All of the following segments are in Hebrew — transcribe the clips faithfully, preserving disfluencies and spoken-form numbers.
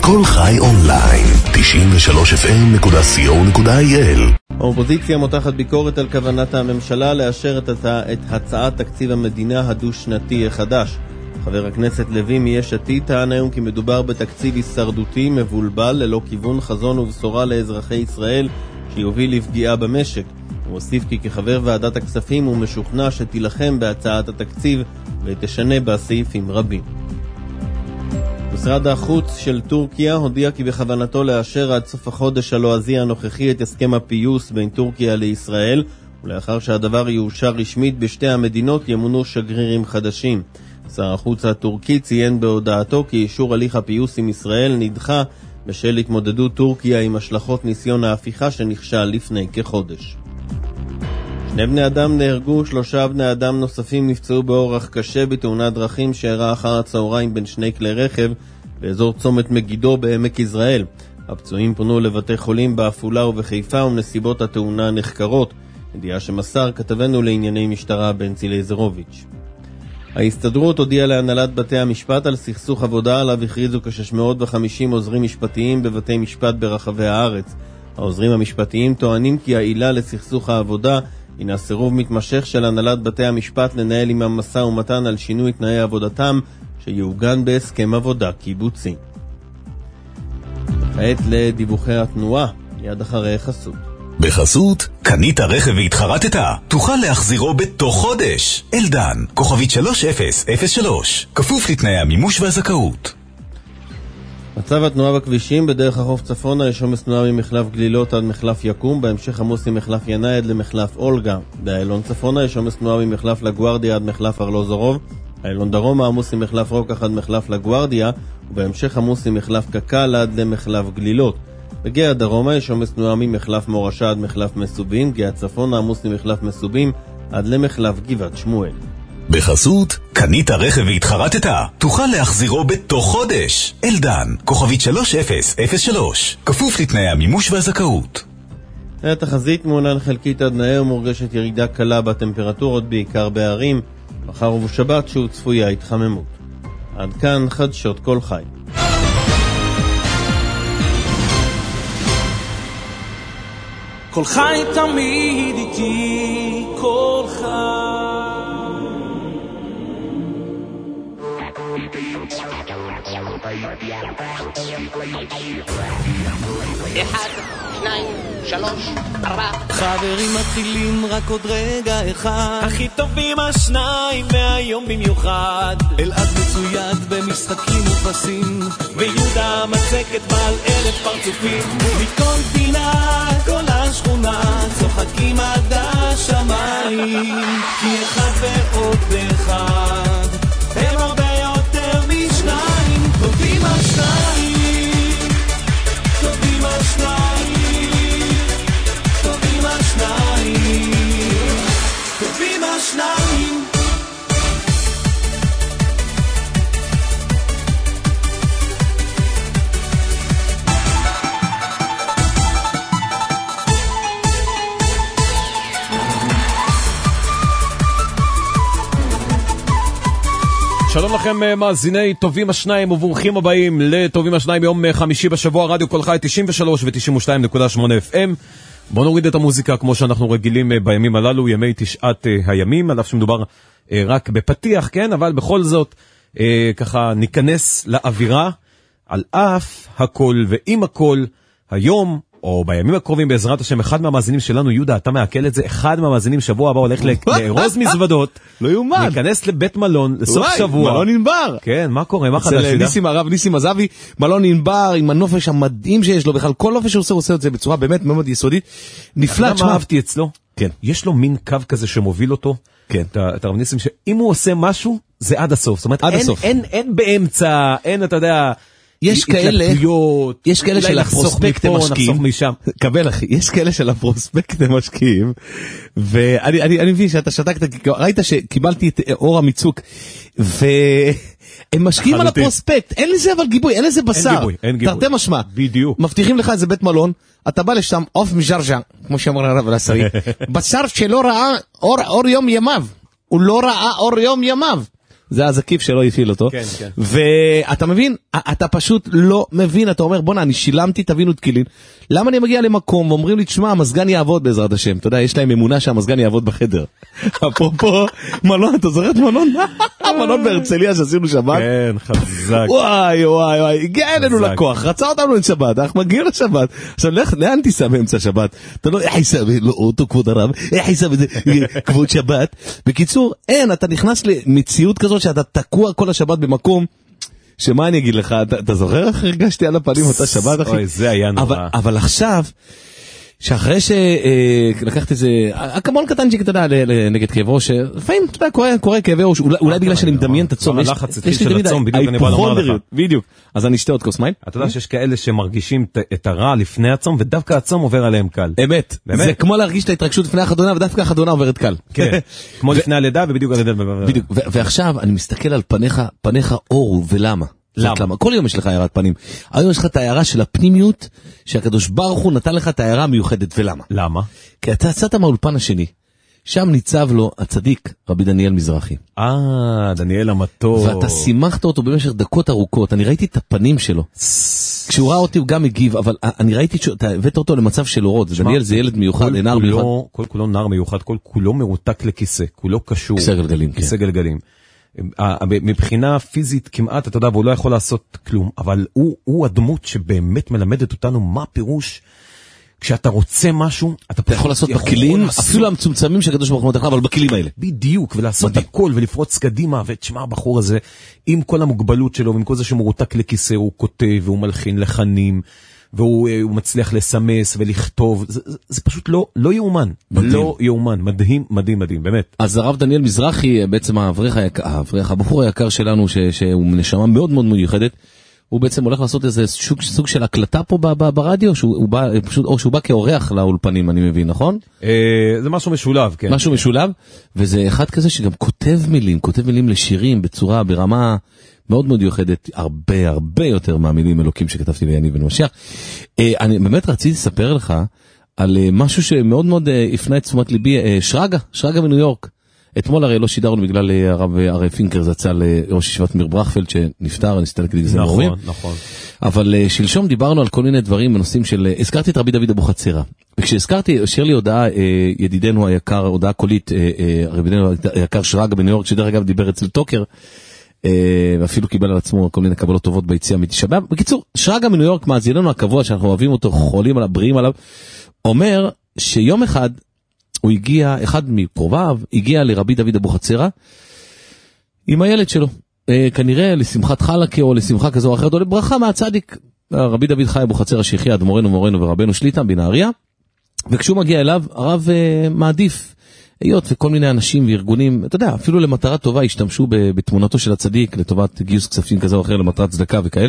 כל חי אונליין, תשעים ושלוש אף אם נקודה סי או נקודה איי אל. האופוזיציה מותחת ביקורת על כוונת הממשלה לאשר את, הצע... את הצעת תקציב המדינה הדו-שנתי החדש. חבר הכנסת לוי מיש עתיד טען היום כי מדובר בתקציב הישרדותי מבולבל ללא כיוון, חזון ובשורה לאזרחי ישראל שיוביל לפגיעה במשק. הוא הוסיף כי כחבר ועדת הכספים הוא משוכנע שתילחם בהצעת התקציב ותשנה בה סעיפים רבים. משרד החוץ של טורקיה הודיע כי בכוונתו לאשר עד סוף החודש הלועזי הנוכחי את הסכם הפיוס בין טורקיה לישראל, ולאחר שהדבר יאושר רשמית בשתי המדינות ימונו שגרירים חדשים. שר החוץ הטורקי ציין בהודעתו כי אישור הליך הפיוס עם ישראל נדחה בשל התמודדות טורקיה עם השלכות ניסיון ההפיכה שנכשל לפני כחודש. שני בני אדם נהרגו, שלושה בני אדם נוספים נפצעו באורח קשה בתאונת דרכים שאירעה אחר הצהריים בין שני כלי רכב באזור צומת מגידו בעמק יזרעאל. הפצועים פונו לבתי חולים בעפולה ובחיפה ונסיבות התאונה נחקרות. ידיעה שמסר כתבנו לענייני משטרה בנצי לייזרוביץ'. ההסתדרות הודיעה להנהלת בתי המשפט על סכסוך עבודה עליו הכריזו כ-שש מאות וחמישים עוזרים משפטיים בבתי משפט ברחבי הארץ. העוזרים המשפטיים טוענים כי העילה לסכסוך העבודה הינה סירוב מתמשך של הנהלת בתי המשפט לנהל עם המשא ומתן על שינוי תנאי עבודתם שיעוגן בהסכם עבודה קיבוצי. כעת לדיווחי התנועה, יד אחרי חסות. בחסות, קנית רכב והתחרטת, תוכל להחזירו בתוך חודש. אלדן, כוכבית שלוש אפס אפס שלוש, כפוף לתנאי המימוש והזכאות. מצב התנועה בכבישים: בדרך החוף צפונה יש עומס תנועה ממחלף גלילות עד מחלף יקום, בהמשך עמוס ממחלף ינאי למחלף אולגה. באיילון צפונה יש עומס תנועה ממחלף לגוארדיה עד מחלף ארלוזורוב, איילון דרומה עמוס ממחלף רוקח עד מחלף לגוארדיה, ובהמשך עמוס ממחלף קקל עד למחלף גלילות. בגאה דרומה יש עומס תנועה ממחלף מורשה עד מחלף מסובים, גאה צפונה עמוס ממחלף מסובים עד למחלף גבעת שמואל. בחסות, קנית רכב והתחרטת, תוכל להחזירו בתוך חודש. אלדן, כוכבית שלוש אפס אפס שלוש, כפוף לתנאי המימוש והזכאות. התחזית: מעונן חלקית עד נאה ומורגשת ירידה קלה בטמפרטורות בעיקר בערים. מחר ובשבת שהוא צפויה התחממות. עד כאן חדשות כל חי. כל חי תמיד איתי, כל חי. אחד, שניים, שלוש, ארבע. חברים מתחילים רק עוד רגע אחד, הכי טובים השניים מהיום במיוחד. אלעד מצויד במשחקים ופסים, ויהודה מצקת בעל אלף פרצופים. מכל פינה, כל השכונה, צוחקים עד השמיים, כי אחד ועוד אחד הם הרבה יותר משניים. טובים השניים, טובים השניים, טובים השניים, טובים השניים. שלום לכם מאזיני טובים השניים וברוכים הבאים לטובים השניים יום חמישי בשבוע, רדיו כל חי תשעים ושלוש ו-תשעים ושתיים נקודה שמונה אף אם. בואו נוריד את המוזיקה כמו שאנחנו רגילים בימים הללו, ימי תשעת הימים, על אף שמדובר רק בפתיח, כן? אבל בכל זאת ככה ניכנס לאווירה. על אף הכל ועם הכל, היום או בימים הקרובים בעזרת השם, אחד מהמאזינים שלנו, יהודה, אתה מעכל את זה, אחד מהמאזינים שבוע הבא הולך לארוז מזוודות, לא יומן, להיכנס לבית מלון לסוף שבוע. מלון אינבר. כן, מה קורה? מה חדש? ניסים הרב, ניסים עזבי, מלון אינבר, עם הנופש המדהים שיש לו, בכלל כל נופש שהוא עושה, הוא עושה את זה בצורה באמת מאוד יסודית. נפלא. מה אהבתי אצלו? כן. יש לו מין קו כזה שמוביל אותו. כן. את הרב ניסים, שאם הוא עושה משהו, זה עד הסוף. זאת אומרת, אין באמצע, אין, אתה יודע, יש כאלה, יש כאלה של הפרוספקט המשקיעים, קבל אחי, יש כאלה של הפרוספקט המשקיעים, ואני אני, אני מבין שאתה שתקת, ראית שקיבלתי את אור המיצוק, והם משקיעים על הפרוספקט, אין לזה אבל גיבוי, אין לזה בשר, אין גיבוי, אין גיבוי. תרתי משמע, בדיוק. מבטיחים לך איזה בית מלון, אתה בא לשם, עוף מז'רג'ה, כמו שאמר הרב אלעזרי, בשר שלא ראה אור, אור יום ימיו, הוא לא ראה אור יום ימיו, זה הזקיף שלא יפעיל אותו. כן, כן. ואתה מבין, אתה פשוט לא מבין, אתה אומר, בונה, אני שילמתי, תבינו את כלים. למה אני מגיע למקום ואומרים לי, תשמע, המזגן יעבוד בעזרת השם. אתה יודע, יש להם אמונה שהמזגן יעבוד בחדר. אפרופו, מלון, אתה זוכר את מלון? מלון בהרצליה שעשינו שבת? כן, חזק. וואי, וואי, וואי, הגיע אלינו לקוח, רצה אותנו לשבת, אנחנו מגיעים לשבת. עכשיו, לאן תיסע באמצע שבת? אתה לא, איך ייסע, לא, אותו כבוד הרב, איך ייסע בזה, כבוד שבת. בקיצור, אין, אתה נכנס למציאות כזאת שאתה תקוע כל השבת במקום, שמה אני אגיד לך, אתה, אתה זוכר איך הרגשתי על הפנים אותה שבת, אחי? אוי, זה היה נורא. אבל, אבל עכשיו, שאחרי שלקחת איזה, אקמול קטנצ'יק, אתה יודע, נגד כאב ראש, לפעמים, אתה יודע, קורה, קורה כאב ראש, אולי בגלל שאני מדמיין את הצום, יש לי תמיד ההיפוכונדריות, בדיוק, אז אני אשתה עוד כוס מים. אתה יודע שיש כאלה שמרגישים את הרע לפני הצום, ודווקא הצום עובר עליהם קל. אמת, זה כמו להרגיש את ההתרגשות לפני החתונה, ודווקא החתונה עוברת קל. כן, כמו לפני הלידה, ובדיוק הלידה. בדיוק, ועכשיו אני מסתכל על פניך, פניך אור, ולמה? למה? כל יום יש לך הערת פנים. היום יש לך את ההערה של הפנימיות, שהקדוש ברוך הוא נתן לך את ההערה המיוחדת, ולמה? למה? כי אתה יצאת מהאולפן השני, שם ניצב לו הצדיק רבי דניאל מזרחי. אה, דניאל המתוק. ואתה שימחת אותו במשך דקות ארוכות, אני ראיתי את הפנים שלו. כשהוא ראה אותי הוא גם הגיב, אבל אני ראיתי שאתה הבאת אותו למצב של אורות, דניאל זה ילד מיוחד, נער מיוחד. כל כולו נער מיוחד, כל כולו מרותק לכיסא, כולו קשור. כיסא גלגלים. כיסא גלגלים. מבחינה פיזית כמעט, אתה יודע, והוא לא יכול לעשות כלום, אבל הוא, הוא הדמות שבאמת מלמדת אותנו מה פירוש, כשאתה רוצה משהו, אתה, אתה יכול לעשות בכלים, אפילו המצומצמים שהקדוש ברוך הוא נתן לך, אבל בכלים האלה. בדיוק, ולעשות הכל, ולפרוץ קדימה, ותשמע, הבחור הזה, עם כל המוגבלות שלו, ועם כל זה שמורותק לכיסא, הוא כותב, והוא מלחין לחנים, והוא מצליח לסמס ולכתוב, זה, זה, זה פשוט לא, לא יאומן, מדהים. לא יאומן, מדהים, מדהים, מדהים, באמת. אז הרב דניאל מזרחי, בעצם האברך היקר, האברך, הבחור היקר שלנו, ש, שהוא נשמה מאוד מאוד מיוחדת, הוא בעצם הולך לעשות איזה סוג, סוג של הקלטה פה ב, ב, ברדיו, שהוא בא, פשוט, או שהוא בא כאורח לאולפנים, אני מבין, נכון? אה, זה משהו משולב, כן. משהו משולב, וזה אחד כזה שגם כותב מילים, כותב מילים לשירים בצורה, ברמה מאוד מאוד יוחדת, הרבה הרבה יותר מהמילים אלוקים שכתבתי ליניב בן משיח. אני באמת רציתי לספר לך על משהו שמאוד מאוד הפנה את תשומת ליבי, שרגא, שרגא בניו יורק. אתמול הרי לא שידרנו בגלל הרב הרי פינקר זצ"ל ראש ישיבת מיר ברכפלד שנפטר, נסתלק לגזים מרומים. נכון, נכון. אבל שלשום דיברנו על כל מיני דברים בנושאים של, הזכרתי את רבי דוד אבוחצירא. וכשהזכרתי, השאיר לי הודעה, ידידנו היקר, הודעה קולית, רבי דניאל היקר שרגא בניו יורק, שדרך אגב דיבר אצל טוקר, ואפילו קיבל על עצמו כל מיני קבלות טובות ביציאה מתשעה באב. בקיצור, שרגא מניו יורק, מאזיננו הקבוע שאנחנו אוהבים אותו, חולים עליו, בריאים עליו, אומר שיום אחד הוא הגיע, אחד מקרוביו, הגיע לרבי דוד אבוחצירא עם הילד שלו, כנראה לשמחת חלקה או לשמחה כזו או אחרת, או לברכה מהצדיק. רבי דוד חי אבוחצירא שיחיה, אדמו"רנו מורנו ורבנו שליט"א בנהריה, וכשהוא מגיע אליו, הרב מעדיף, היות וכל מיני אנשים וארגונים, אתה יודע, אפילו למטרה טובה השתמשו בתמונתו של הצדיק, לטובת גיוס כספים כזה או אחר, למטרת צדקה וכאלה.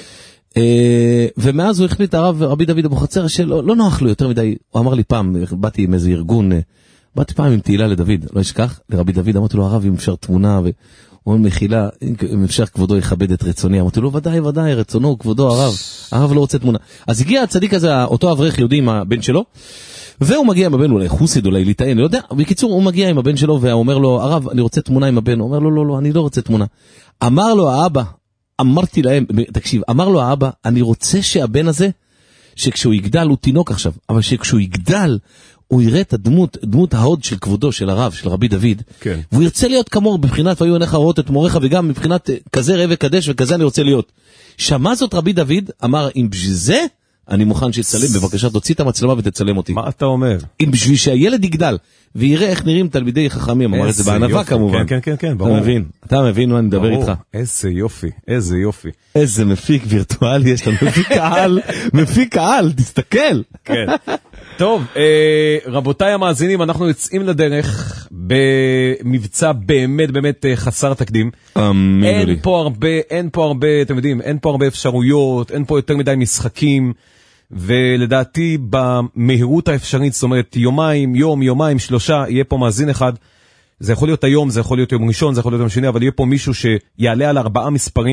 ומאז הוא החליט הרב רבי דוד אבוחצירא שלא לא נוח לו יותר מדי. הוא אמר לי פעם, באתי עם איזה ארגון, באתי פעם עם תהילה לדוד, לא אשכח, לרבי דוד, אמרתי לו הרב אם אפשר תמונה, והוא אומר מחילה, אם אפשר כבודו יכבד את רצוני, אמרתי לו ודאי ודאי, רצונו כבודו הרב, הרב לא רוצה תמונה. אז הגיע הצדיק הזה, אותו אברך יהודי עם הבן שלו, והוא מגיע עם הבן, אולי חוסיד, אולי ליטאי, אני לא יודע, בקיצור הוא מגיע עם הבן שלו ואומר לו הרב אני רוצה תמונה עם הבן, הוא אומר לו לא לא אני לא רוצה תמונה. אמר לו האבא, אמרתי להם, תקשיב, אמר לו האבא, אני רוצה שהבן הזה, שכשהוא יגדל, הוא תינוק עכשיו, אבל שכשהוא יגדל, הוא יראה את הדמות, דמות ההוד של כבודו, של הרב, של רבי דוד, כן. והוא ירצה להיות כמוהו בבחינת, והיו עיניך רואות את מוריך, וגם מבחינת כזה ראה וקדש, וכזה אני רוצה להיות. שמע זאת רבי דוד, אמר, אם בשביל זה, אני מוכן שיצלם, בבקשה תוציא את המצלמה ותצלם אותי. מה אתה אומר? אם בשביל שהילד יגדל, ויראה איך נראים תלמידי חכמים, אמר את זה בענווה כמובן. כן, כן, כן, ברור. אתה מבין, אתה מבין מה אני מדבר איתך. איזה יופי, איזה יופי. איזה מפיק וירטואלי יש לנו, מפיק קהל, מפיק קהל, תסתכל. כן. טוב, רבותיי המאזינים, אנחנו יוצאים לדרך במבצע באמת באמת חסר תקדים. אין פה הרבה, אין פה הרבה, אתם יודעים, אין פה הרבה אפשרויות, אין פה יותר מדי משחקים. ולדעתי במהירות האפשרית, זאת אומרת יומיים, יום, יומיים, שלושה, יהיה פה מאזין אחד, זה יכול להיות היום, זה יכול להיות יום ראשון, זה יכול להיות יום שני, אבל יהיה פה מישהו שיעלה על ארבעה מספרים,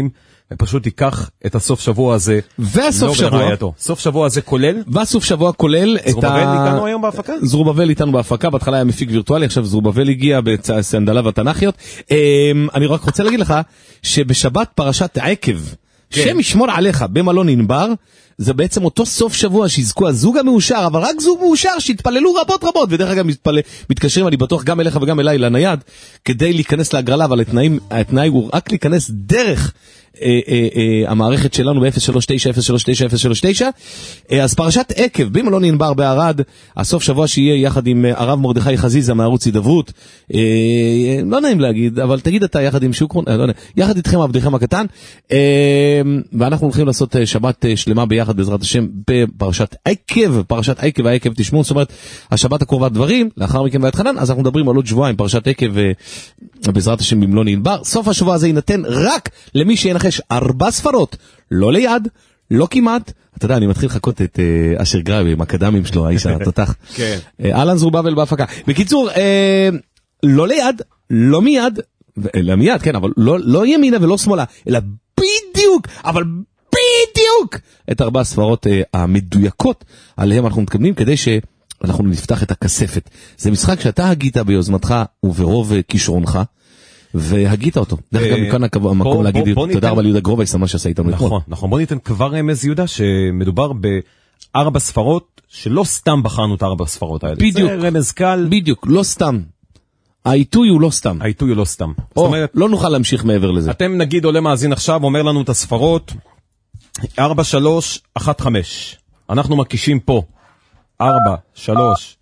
ופשוט ייקח את הסוף שבוע הזה. והסוף שבוע. סוף שבוע הזה כולל. והסוף שבוע כולל את ה... זרובבל איתנו היום בהפקה? זרובבל איתנו בהפקה, בהתחלה היה מפיק וירטואלי, עכשיו זרובבל הגיע בסנדלה והתנ"כיות. אני רק רוצה להגיד לך, שבשבת פרשת עקב, שם ישמור עליך במלון ענבר, זה בעצם אותו סוף שבוע שיזכו הזוג המאושר, אבל רק זוג מאושר שהתפללו רבות רבות, ודרך אגב מתפלל, מתקשרים, אני בטוח גם אליך וגם אליי לנייד, כדי להיכנס להגרלה, אבל התנאים, התנאי הוא רק להיכנס דרך אה, אה, אה, המערכת שלנו ב-אפס שלוש תשע אפס שלוש תשע אפס שלוש תשע. אה, אז פרשת עקב במלון ענבר בערד, הסוף שבוע שיהיה יחד עם הרב מרדכי חזיזה מערוץ הידברות, אה, לא נעים להגיד, אבל תגיד אתה יחד עם שוקרון, אה, לא נעים, יחד איתכם עבדיכם הקטן, אה, ואנחנו הולכים לעשות שבת שלמה ביחד בעזרת השם בפרשת עקב, פרשת עקב והעקב תשמעו, זאת אומרת השבת הקרובה דברים, לאחר מכן והתחנן, אז אנחנו מדברים על עוד שבועיים פרשת עקב בעזרת השם במלון ענבר. סוף השבוע הזה יינתן רק למי שינחש ארבע ספרות, לא ליד, לא כמעט. אתה יודע, אני מתחיל לחכות את uh, אשר גרבי עם הקדמים שלו, האיש התותח. כן. אלן זרובבל בהפקה. בקיצור, אה, לא ליד, לא מיד, אלא מיד, כן, אבל לא, לא ימינה ולא שמאלה, אלא בדיוק, אבל בדיוק, את ארבע הספרות אה, המדויקות עליהם אנחנו מתכוונים, כדי שאנחנו נפתח את הכספת. זה משחק שאתה הגית ביוזמתך וברוב כישרונך, והגית אותו. דרך אגב, מכאן המקום להגיד תודה רבה ליהודה גרובייס, מה שעשה איתנו אתמול. נכון, נכון. בוא ניתן כבר רמז יהודה, שמדובר בארבע ספרות, שלא סתם בחרנו את ארבע ספרות האלה. בדיוק. זה רמז קל. בדיוק, לא סתם. העיתוי הוא לא סתם. העיתוי הוא לא סתם. זאת אומרת, לא נוכל להמשיך מעבר לזה. אתם נגיד עולה מאזין עכשיו, אומר לנו את הספרות, ארבע, שלוש, אחת, חמש. אנחנו מקישים פה, ארבע, שלוש,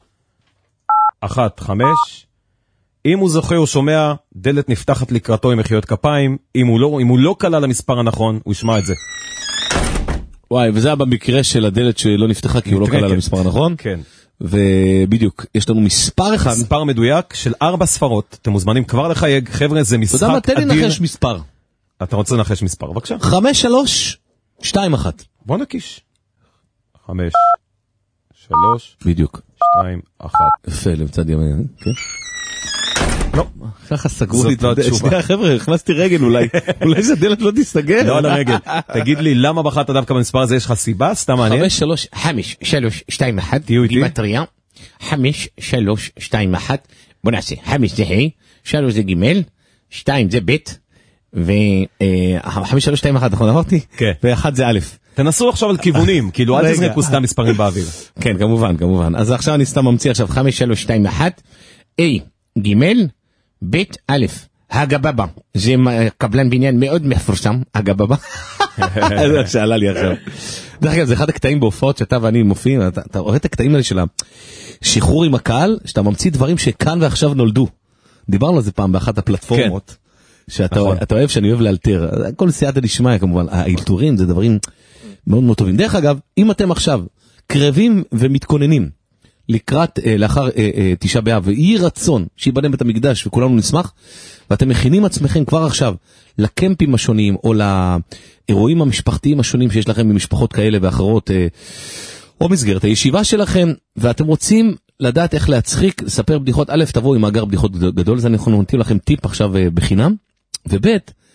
אחת, חמש. אם הוא זוכה או שומע, דלת נפתחת לקראתו עם מחיאות כפיים. אם הוא לא, אם הוא לא קלה למספר הנכון, הוא ישמע את זה. וואי, וזה היה במקרה של הדלת שלא נפתחה, כי הוא לא קלה למספר הנכון. כן. ובדיוק, יש לנו מספר אחד. מספר מדויק של ארבע ספרות. אתם מוזמנים כבר לחייג. חבר'ה, זה משחק אדיר. אתה יודע מה, תן לי נחש מספר. אתה רוצה לנחש מספר, בבקשה. חמש, שלוש, שתיים, אחת. בוא נקיש. חמש, שלוש, בדיוק. שתיים, אחת. יפה, למצד ימין, כן? לא. ככה סגרו לי. זאת לא התשובה. חבר'ה, הכנסתי רגל אולי. אולי זה דלת לא תסתגר. לא על הרגל. תגיד לי, למה בחרת דווקא במספר הזה? יש לך סיבה? סתם מעניין? חמש, שלוש, חמש, שלוש, שתיים, אחת. תהיו איתי. גימטריה. חמש, שלוש, שתיים, אחת. בוא נעשה. חמש זה ה', שלוש זה ג', שתיים זה ב', וחמש, שלוש, שתיים, אחת, נכון אמרתי? כן. ואחת זה א'. תנסו עכשיו על כיוונים, כאילו אל תזרקו סתם מספרים באוויר. כן, כמובן, כמובן. אז עכשיו אני סתם ממציא עכשיו חמש, שלוש, שתיים, אחת. A, ג', ב', א', הגבבה. זה קבלן בניין מאוד מפורסם, הגבבה. זה שאלה לי עכשיו. דרך אגב, זה אחד הקטעים בהופעות שאתה ואני מופיעים, אתה, אתה רואה את הקטעים האלה של השחרור עם הקהל, שאתה ממציא דברים שכאן ועכשיו נולדו. דיברנו על זה פעם באחת הפלטפורמות, כן. שאתה נכון. אתה אוהב שאני אוהב לאלתר. כל סייעתא דשמיא כמובן, האלתורים זה דברים מאוד מאוד טובים. דרך אגב, אם אתם עכשיו קרבים ומתכוננים, לקראת, אה, לאחר אה, אה, תשעה באב, ויהי רצון שיבנה בית המקדש וכולנו נשמח, ואתם מכינים עצמכם כבר עכשיו לקמפים השונים, או לאירועים המשפחתיים השונים שיש לכם ממשפחות כאלה ואחרות, אה, או מסגרת הישיבה שלכם, ואתם רוצים לדעת איך להצחיק, לספר בדיחות, א', תבואו עם מאגר בדיחות גדול, זה אנחנו נותנים לכם טיפ עכשיו אה, בחינם, וב',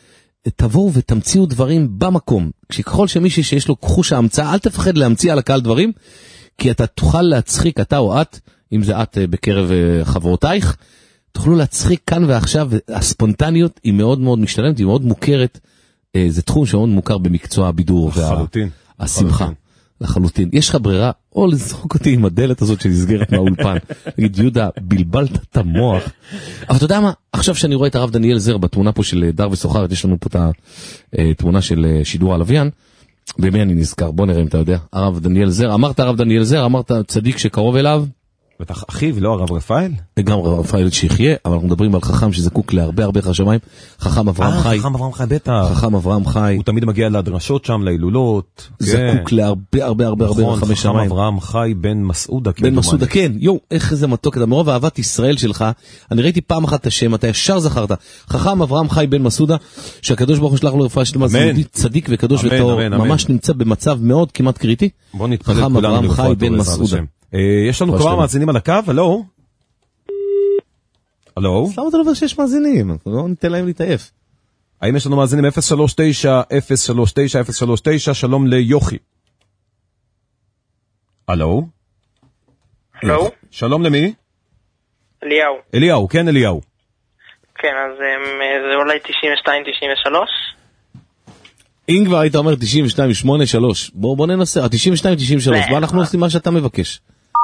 תבואו ותמציאו דברים במקום, כשככל שמישהו שיש לו חוש ההמצאה, אל תפחד להמציא על הקהל דברים, כי אתה תוכל להצחיק, אתה או את, אם זה את בקרב חברותייך, תוכלו להצחיק כאן ועכשיו, הספונטניות היא מאוד מאוד משתלמת, היא מאוד מוכרת, זה תחום שמאוד מוכר במקצוע הבידור. לחלוטין. והשמחה. לחלוטין. יש לך ברירה, או לזרוק אותי עם הדלת הזאת שנסגרת מהאולפן. נגיד, יהודה, בלבלת את המוח. אבל אתה יודע מה? עכשיו שאני רואה את הרב דניאל זר בתמונה פה של דר וסוחרת, יש לנו פה את התמונה של שידור הלוויין, במי אני נזכר? בוא נראה אם אתה יודע. הרב דניאל זר, אמרת הרב דניאל זר, אמרת צדיק שקרוב אליו. בטח אחיו, לא הרב רפאל? גם רב רפאל שיחיה, אבל אנחנו מדברים על חכם שזקוק להרבה הרבה חשמיים. חכם אברהם חי. חכם אברהם חי, בטח. חכם אברהם חי. הוא תמיד מגיע לדרשות שם, להילולות. זקוק להרבה הרבה הרבה הרבה רחמי שמיים. חכם אברהם חי בן מסעודה. בן מסעודה, כן. יו, איך זה מתוק. אתה מרוב אהבת ישראל שלך. אני ראיתי פעם אחת את השם, אתה ישר זכרת. חכם אברהם חי בן מסעודה, שהקדוש ברוך הוא שלח לו רפואה שלמה, צדיק וקדוש וטהור, ממש נמצא במצב מאוד כמעט קריטי. בוא נתפלל כולנו לרפואתו. יש לנו כבר מאזינים על הקו, הלו? הלו? למה אתה לא אומר שיש מאזינים? לא ניתן להם להתעייף. האם יש לנו מאזינים? אפס שלוש תשע אפס שלוש תשע אפס שלוש תשע, שלום ליוכי. הלו? הלו? שלום למי? אליהו. אליהו, כן אליהו. כן, אז זה אולי תשעים ושתיים תשעים ושלוש. אם כבר היית אומר תשעים ושתיים שמונה שלוש, בוא בוא ננסה, תשעים ושתיים תשעים ושלוש, בוא אנחנו עושים מה שאתה מבקש.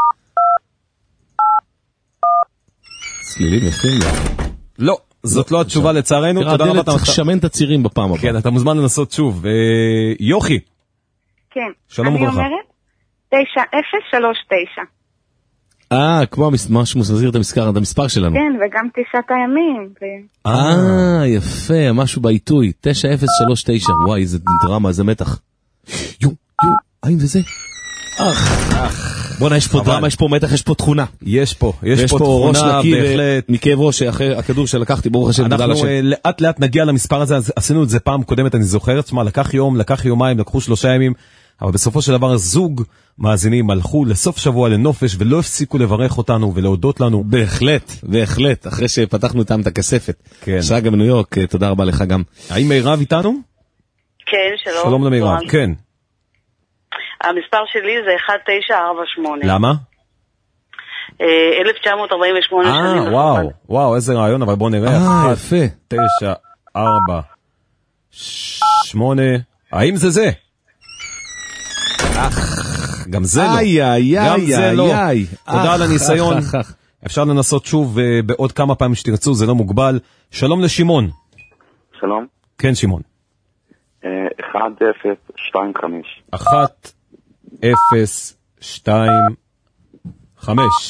צלילים יפים גם. לא, זאת לא התשובה לצערנו. תראה, הדלת צריך לשמן את הצירים בפעם הבאה. כן, אתה מוזמן לנסות שוב. יוכי. כן. שלום וברכה. אני אומרת תשע אפס שלוש תשע. אה, כמו משהו מזכיר את המספר, את המספר שלנו. כן, וגם תשעת הימים. אה, יפה, משהו בעיתוי. תשע אפס שלוש תשע, וואי, איזה דרמה, איזה מתח. יו, יו, האם זה זה? אך, אך. בוא'נה, יש פה דרמה, יש פה מתח, יש פה תכונה. יש פה, יש פה תכונה, בהחלט. מכאב ראש, אחרי הכדור שלקחתי, ברוך השם, תודה לשם. אנחנו לאט לאט נגיע למספר הזה, עשינו את זה פעם קודמת, אני זוכר, תשמע, לקח יום, לקח יומיים, לקחו שלושה ימים, אבל בסופו של דבר זוג מאזינים הלכו לסוף שבוע לנופש ולא הפסיקו לברך אותנו ולהודות לנו. בהחלט, בהחלט, אחרי שפתחנו איתם את הכספת. כן. שרגע בניו יורק, תודה רבה לך גם. האם מירב איתנו? כן, שלום. שלום למירב, כן. המספר שלי זה אחת תשע ארבע שמונה. למה? אלף תשע מאות ארבעים ושמונה שנים. אה, וואו, וואו, איזה רעיון, אבל בוא נראה. אה, יפה. תשע, ארבע, שמונה, האם זה זה? אך, גם זה לא. איי, איי, גם זה איי, לא. איי. תודה על הניסיון. אפשר לנסות שוב בעוד כמה פעמים שתרצו, זה לא מוגבל. שלום לשמעון. שלום. כן, שמעון. אחד אפס שתיים חמש. אחת אפס שתיים חמש.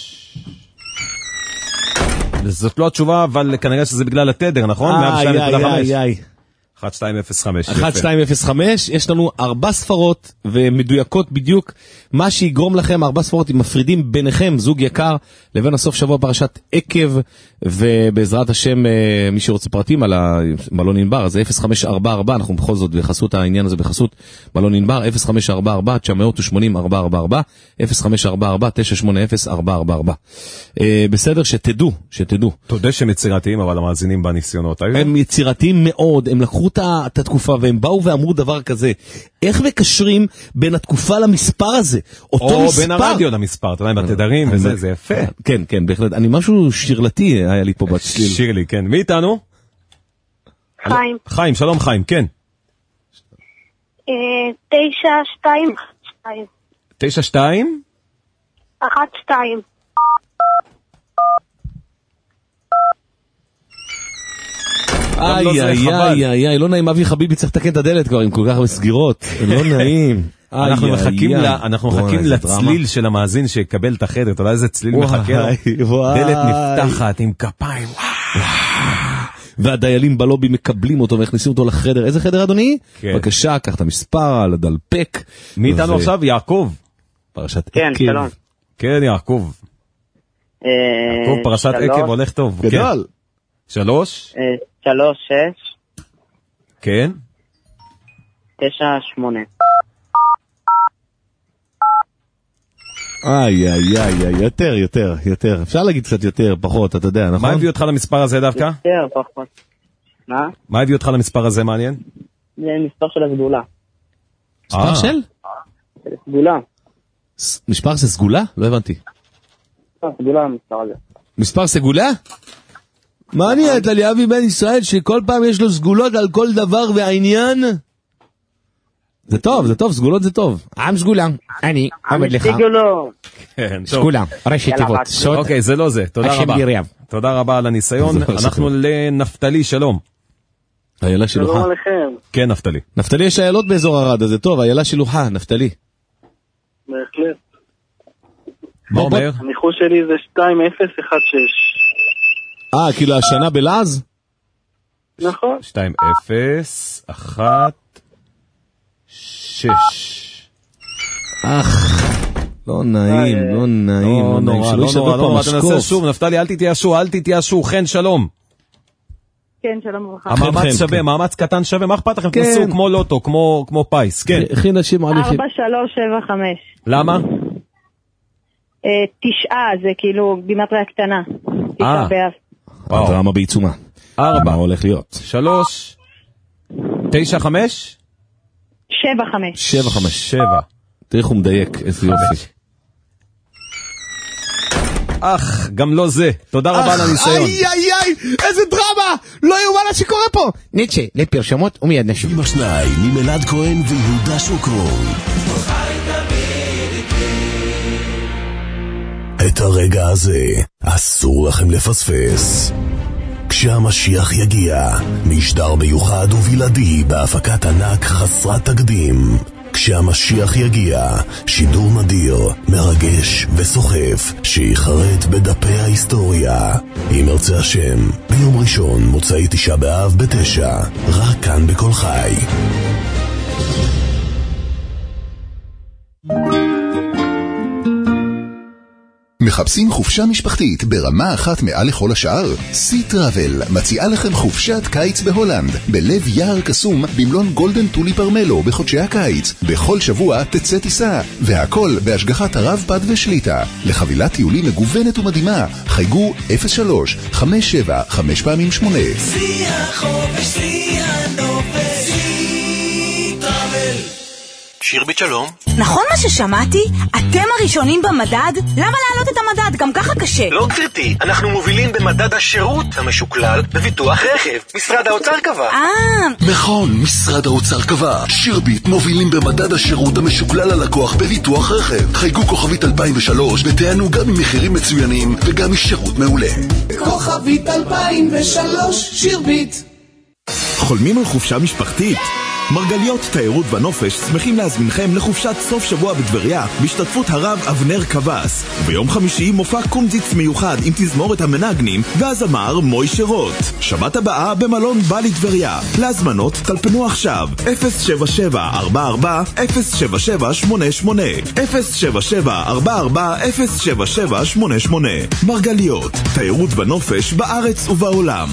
זאת לא התשובה, אבל כנראה שזה בגלל התדר, נכון? איי, איי, איי, איי. אחת שתיים אפס חמש. אחת שתיים אפס חמש, יש לנו ארבע ספרות ומדויקות בדיוק מה שיגרום לכם, ארבע ספרות עם מפרידים ביניכם, זוג יקר, לבין הסוף שבוע פרשת עקב, ובעזרת השם מי שרוצה פרטים על המלון ענבר, אז זה אפס חמש ארבע ארבע, אנחנו בכל זאת בחסות העניין הזה בחסות מלון ענבר, אפס חמש ארבע ארבע תשע שמונים ארבע ארבע ארבע, אפס חמש ארבע ארבע תשע שמונה אפס ארבע ארבע ארבע. בסדר, שתדעו, שתדעו. תודה שהם יצירתיים, אבל המאזינים בניסיונות היו. הם יצירתיים מאוד, הם לקחו את התקופה והם באו ואמרו דבר כזה, איך מקשרים בין התקופה למספר הזה? אותו מספר. או בין הרדיו למספר, אתה יודע, בתדרים וזה, זה יפה. כן, כן, בהחלט. אני משהו שירלתי היה לי פה בצליל. שירלי, כן. מי איתנו? חיים. חיים, שלום חיים, כן. תשע שתיים שתיים. תשע שתיים? אחת שתיים. איי, איי, איי, איי, איי, לא נעים, אבי חביבי צריך לתקן את הדלת כבר עם כל כך הרבה סגירות, לא נעים. אנחנו מחכים אנחנו מחכים לצליל של המאזין שיקבל את החדר, אתה יודע איזה צליל מחכה לו? דלת נפתחת עם כפיים, והדיילים בלובי מקבלים אותו והכניסים אותו לחדר. איזה חדר אדוני? בבקשה, קח את המספר, לדלפק. מי איתנו עכשיו? יעקב. פרשת כן, שלום. כן, יעקב. יעקב, פרשת עקב הולך טוב. גדול. שלוש? שלוש, שש. כן? תשע, שמונה. איי, איי, איי, איי, יותר, יותר, יותר. אפשר להגיד קצת יותר, פחות, אתה יודע, נכון? מה הביא אותך למספר הזה דווקא? יותר, פחות. מה? מה הביא אותך למספר הזה, מעניין? זה מספר של הסגולה. מספר של? של הסגולה. מספר זה סגולה? לא הבנתי. סגולה המספר הזה. מספר סגולה? מעניין, לאבי בן ישראל שכל פעם יש לו סגולות על כל דבר והעניין? זה טוב, זה טוב, סגולות זה טוב. עם סגולה, אני עומד לך. סגולה, ראשי תיבות. אוקיי, זה לא זה, תודה רבה. תודה רבה על הניסיון. אנחנו לנפתלי, שלום. איילה שילוחה. שלום עליכם. כן, נפתלי. נפתלי יש איילות באזור הרד, זה טוב, איילה שילוחה, נפתלי. בהחלט. מה אומר? הניחוש שלי זה שתיים אפס אחת שש. אה, כאילו השנה בלעז? נכון. שתיים אפס אחת שש. אך, לא נעים, לא נעים, לא נורא, לא נורא, לא נורא, תנסה שוב, נפתלי, אל תתייאשו, אל תתייאשו, חן שלום. כן, שלום וברכה. המאמץ שווה, מאמץ קטן שווה, מה אכפת לכם? תנסו כמו לוטו, כמו פייס, כן. ארבע שלוש שבע חמש. למה? תשעה, זה כאילו גימטריה קטנה. תשעה באב. דרמה בעיצומה. ארבע. מה הולך להיות? שלוש. תשע, חמש? שבע חמש. שבע חמש. שבע. תראי איך הוא מדייק, איזה יופי. אך, גם לא זה. תודה רבה על הניסיון. איי איי איי, איזה דרמה! לא יאומן מה שקורה פה! ניטשה, לפרשמות ומיד נשוב. עם השניים, עם אלעד כהן ויהודה שוקרון. את הרגע הזה אסור לכם לפספס. כשהמשיח יגיע, משדר מיוחד ובלעדי בהפקת ענק חסרת תקדים. כשהמשיח יגיע, שידור נדיר, מרגש וסוחף, שיחרט בדפי ההיסטוריה. אם ארצה השם, ביום ראשון, מוצאי תשעה באב בתשע, רק כאן בכל חי. מחפשים חופשה משפחתית ברמה אחת מעל לכל השאר? סי טראבל מציעה לכם חופשת קיץ בהולנד, בלב יער קסום במלון גולדן טולי פרמלו בחודשי הקיץ. בכל שבוע תצא טיסה, והכל בהשגחת הרב פד ושליטה. לחבילת טיולים מגוונת ומדהימה, חייגו אפס שלוש חמש שבע חמש פעמים שמונה. סי החופש, סי הנופש, סי טראבל. שירבית שלום. נכון מה ששמעתי? אתם הראשונים במדד? למה להעלות את המדד? גם ככה קשה. לא גברתי, אנחנו מובילים במדד השירות המשוקלל בביטוח רכב. משרד האוצר קבע. אה. נכון, משרד האוצר קבע. שירבית מובילים במדד השירות המשוקלל ללקוח בביטוח רכב. חייגו כוכבית אלפיים ושלוש ותענו גם ממחירים מצוינים וגם משירות מעולה. כוכבית אלפיים ושלוש, שירבית. חולמים על חופשה משפחתית? מרגליות תיירות ונופש שמחים להזמינכם לחופשת סוף שבוע בטבריה בהשתתפות הרב אבנר קבס. וביום חמישי מופע קומזיץ מיוחד עם תזמורת המנגנים והזמר מוישה רוט. שבת הבאה במלון בלי טבריה. להזמנות טלפנו עכשיו אפס שבע שבע ארבע ארבע אפס שבע שבע שמונה שמונה אפס שבע שבע ארבע ארבע אפס שבע שבע שמונה שמונה. מרגליות תיירות ונופש בארץ ובעולם.